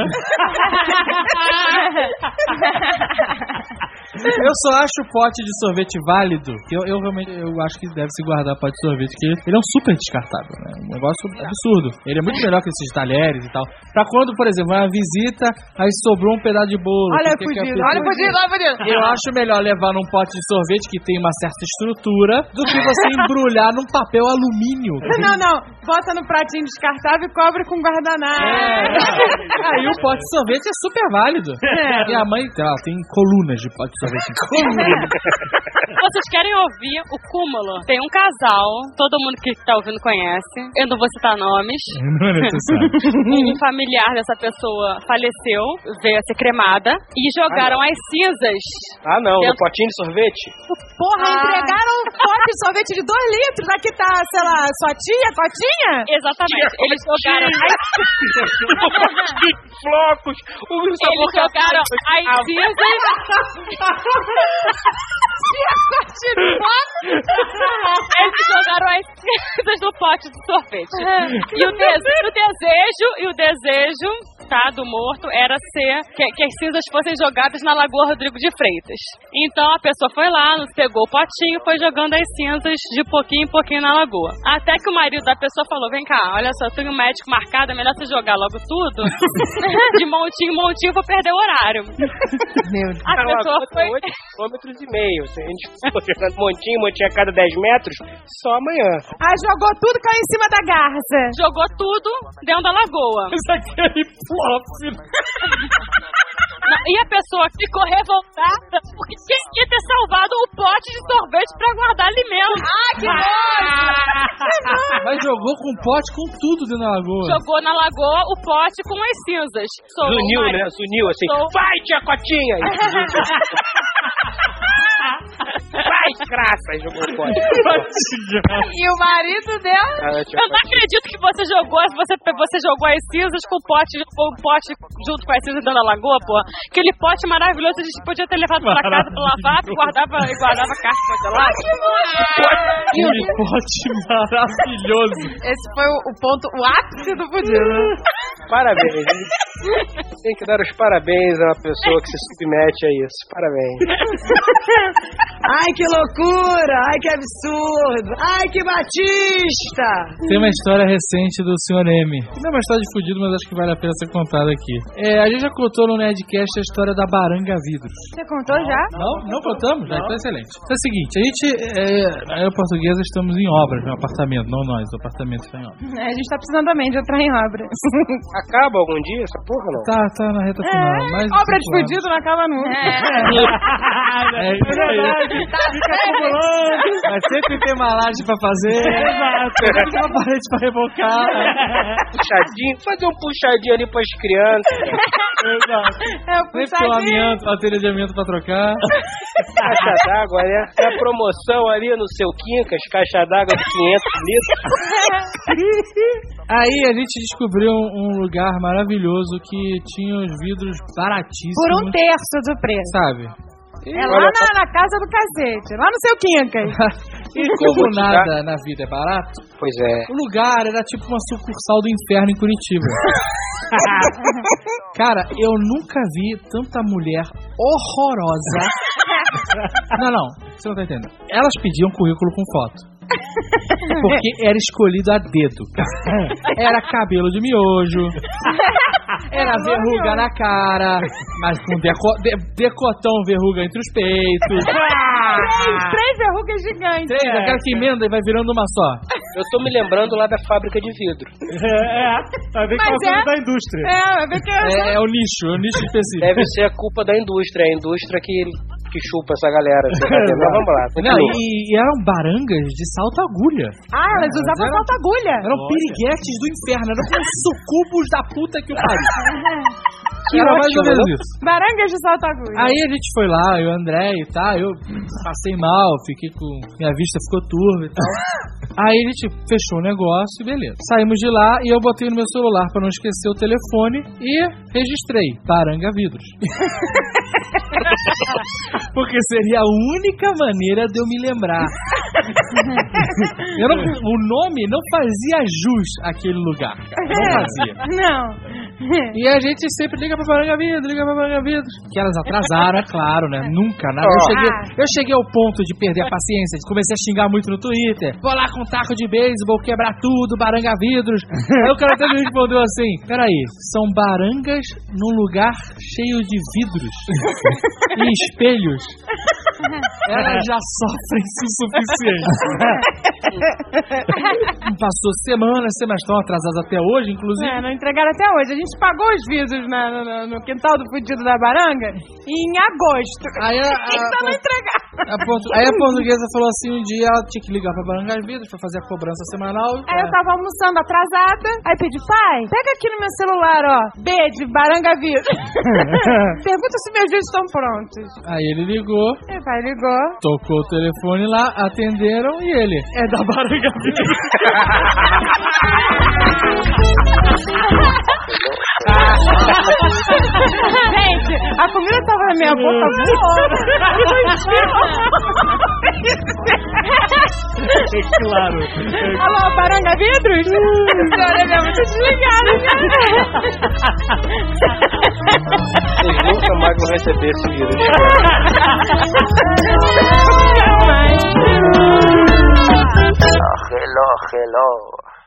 Eu só acho o pote de sorvete válido, que eu realmente acho que deve se guardar pote de sorvete, porque ele é um super descartável, né? Um negócio absurdo. Ele é muito melhor que esses talheres e tal. Pra quando, por exemplo, uma visita, aí sobrou um pedaço de bolo. Olha o fudido. Eu acho melhor levar num pote de sorvete que tem uma certa estrutura do que você embrulhar num papel alumínio. Não. Bota no pratinho descartável e cobre com guardanapo. Aí o pote de sorvete é super válido. Minha mãe tem colunas de pote de sorvete. Vocês querem ouvir o cúmulo? Tem um casal, todo mundo que tá ouvindo conhece. Eu não vou citar nomes. Não é necessário. Um familiar dessa pessoa faleceu, veio a ser cremada e jogaram as cinzas. No potinho de sorvete? Porra, entregaram um pote de sorvete de 2 litros. Aqui tá, sei lá, sua tia, Cotinha? Exatamente. Eles jogaram flocos. Eles jogaram as cinzas. Eles jogaram as cinzas do pote de sorvete. E o desejo, tá, do morto era que as cinzas fossem jogadas na Lagoa Rodrigo de Freitas. Então a pessoa foi lá, pegou o potinho e foi jogando as cinzas de pouquinho em pouquinho na lagoa. Até que o marido da pessoa falou: vem cá, olha só, eu tenho um médico marcado, é melhor você jogar logo tudo. De montinho em montinho, vou perder o horário. Meu Deus. A pessoa foi... 8,5 km. Se a gente for jogando montinho a cada 10 metros, só amanhã. Jogou tudo, caiu em cima da garça. Jogou tudo dentro da lagoa. Isso aqui é hip-hop. E a pessoa ficou revoltada porque quem ia ter salvado o pote de sorvete pra guardar alimento. Que nojo! Mas jogou com pote com tudo dentro da lagoa. Jogou na lagoa o pote com as cinzas. Zuniu, né? Zuniu, assim. Vai, tia Cotinha! Vai, desgraça! Aí jogou o pote. E o marido dela? Eu não acredito que você jogou as cinzas com o pote junto com as cinzas dentro da lagoa, pô. Aquele pote maravilhoso, a gente podia ter levado pra casa pra lavar e guardava carne congelada. Que pote maravilhoso. Esse foi o ápice do fudido. Parabéns. Tem que dar os parabéns a uma pessoa que se submete a isso. Parabéns. Ai, que loucura! Ai, que absurdo! Ai, que Batista! Tem uma história recente do Sr. M. Não é uma história de fudido, mas acho que vale a pena ser contada aqui. A gente já contou no Nerdcast a história da Baranga Vidros. Você contou já? Não contamos? Já, então é excelente. Então é o seguinte, a gente, eu portuguesa, estamos em obras no apartamento, não nós, o apartamento está em obras. A gente tá precisando também de entrar em obras. Acaba algum dia essa porra, não? Tá na reta final. Mas obra de fudido não acaba nunca. É verdade. Fica acumulando. Mas sempre tem uma laje pra fazer. Exato. Sempre tem uma parede pra rebocar. Puxadinho. Fazer um puxadinho ali pras crianças. Exato. Sempre tem um amianto, bateria de amianto pra trocar. Caixa d'água, né? Tem a promoção ali no seu Quincas, caixa d'água de 500 litros. Aí a gente descobriu um lugar maravilhoso que tinha os vidros baratíssimos. Por 1/3 do preço. Sabe? Lá na casa do cacete, lá no seu Quincas. E como nada na vida é barato, pois é. O lugar era tipo uma sucursal do inferno em Curitiba. Cara, eu nunca vi tanta mulher horrorosa. Não, você não tá entendendo. Elas pediam currículo com foto. Porque era escolhido a dedo, cara. Era cabelo de miojo, era verruga na cara, mas com decotão verruga entre os peitos. Três verrugas gigantes. Aquela que emenda e vai virando uma só. Eu tô me lembrando lá da fábrica de vidro. Vai ver que é uma coisa da indústria. Vai ver que é o nicho específico. Deve ser a culpa da indústria, a indústria que chupa essa galera. Mas vamos lá. Não, e eram barangas de salto-agulha. Elas usavam salto-agulha. Eram piriguetes do inferno, eram como sucubos da puta que o pariu. Era mais ou menos isso. Barangas de salto-agulha. Aí a gente foi lá, eu e o André e tal, eu passei mal, fiquei com... minha vista ficou turva e tal. Aí a gente fechou o negócio e beleza. Saímos de lá e eu botei no meu celular pra não esquecer o telefone e registrei Baranga Vidros. Porque seria a única maneira de eu me lembrar. O nome não fazia jus àquele lugar, cara. Não fazia. Não. E a gente sempre liga pra Baranga Vidros. Que elas atrasaram, é claro, né? Nunca, nada. Eu cheguei ao ponto de perder a paciência. Comecei a xingar muito no Twitter. Vou lá com um taco de beisebol, quebrar tudo, Baranga Vidros. Aí o cara até me respondeu assim: peraí, são barangas num lugar cheio de vidros e espelhos. Elas já sofrem o suficiente. Passou semanas estão atrasadas até hoje, inclusive. Não entregaram até hoje. A gente pagou os vidros no quintal do fudido da Baranga em agosto. Aí não entregaram. Aí a portuguesa falou assim, um dia ela tinha que ligar pra Baranga Vidros pra fazer a cobrança semanal. Aí eu tava almoçando atrasada. Aí pedi, pai, pega aqui no meu celular, ó, B de Baranga Vidros. Pergunta se meus vídeos estão prontos. Aí ele ligou. Meu pai ligou. Tocou o telefone lá, atenderam e ele é da Baranga Vidros. Gente, a comida tava na minha boca Claro. Alô, Baranga Vidros? Senhora, ele é muito desligado, Vocês nunca mais vão receber esse vírus. Hello.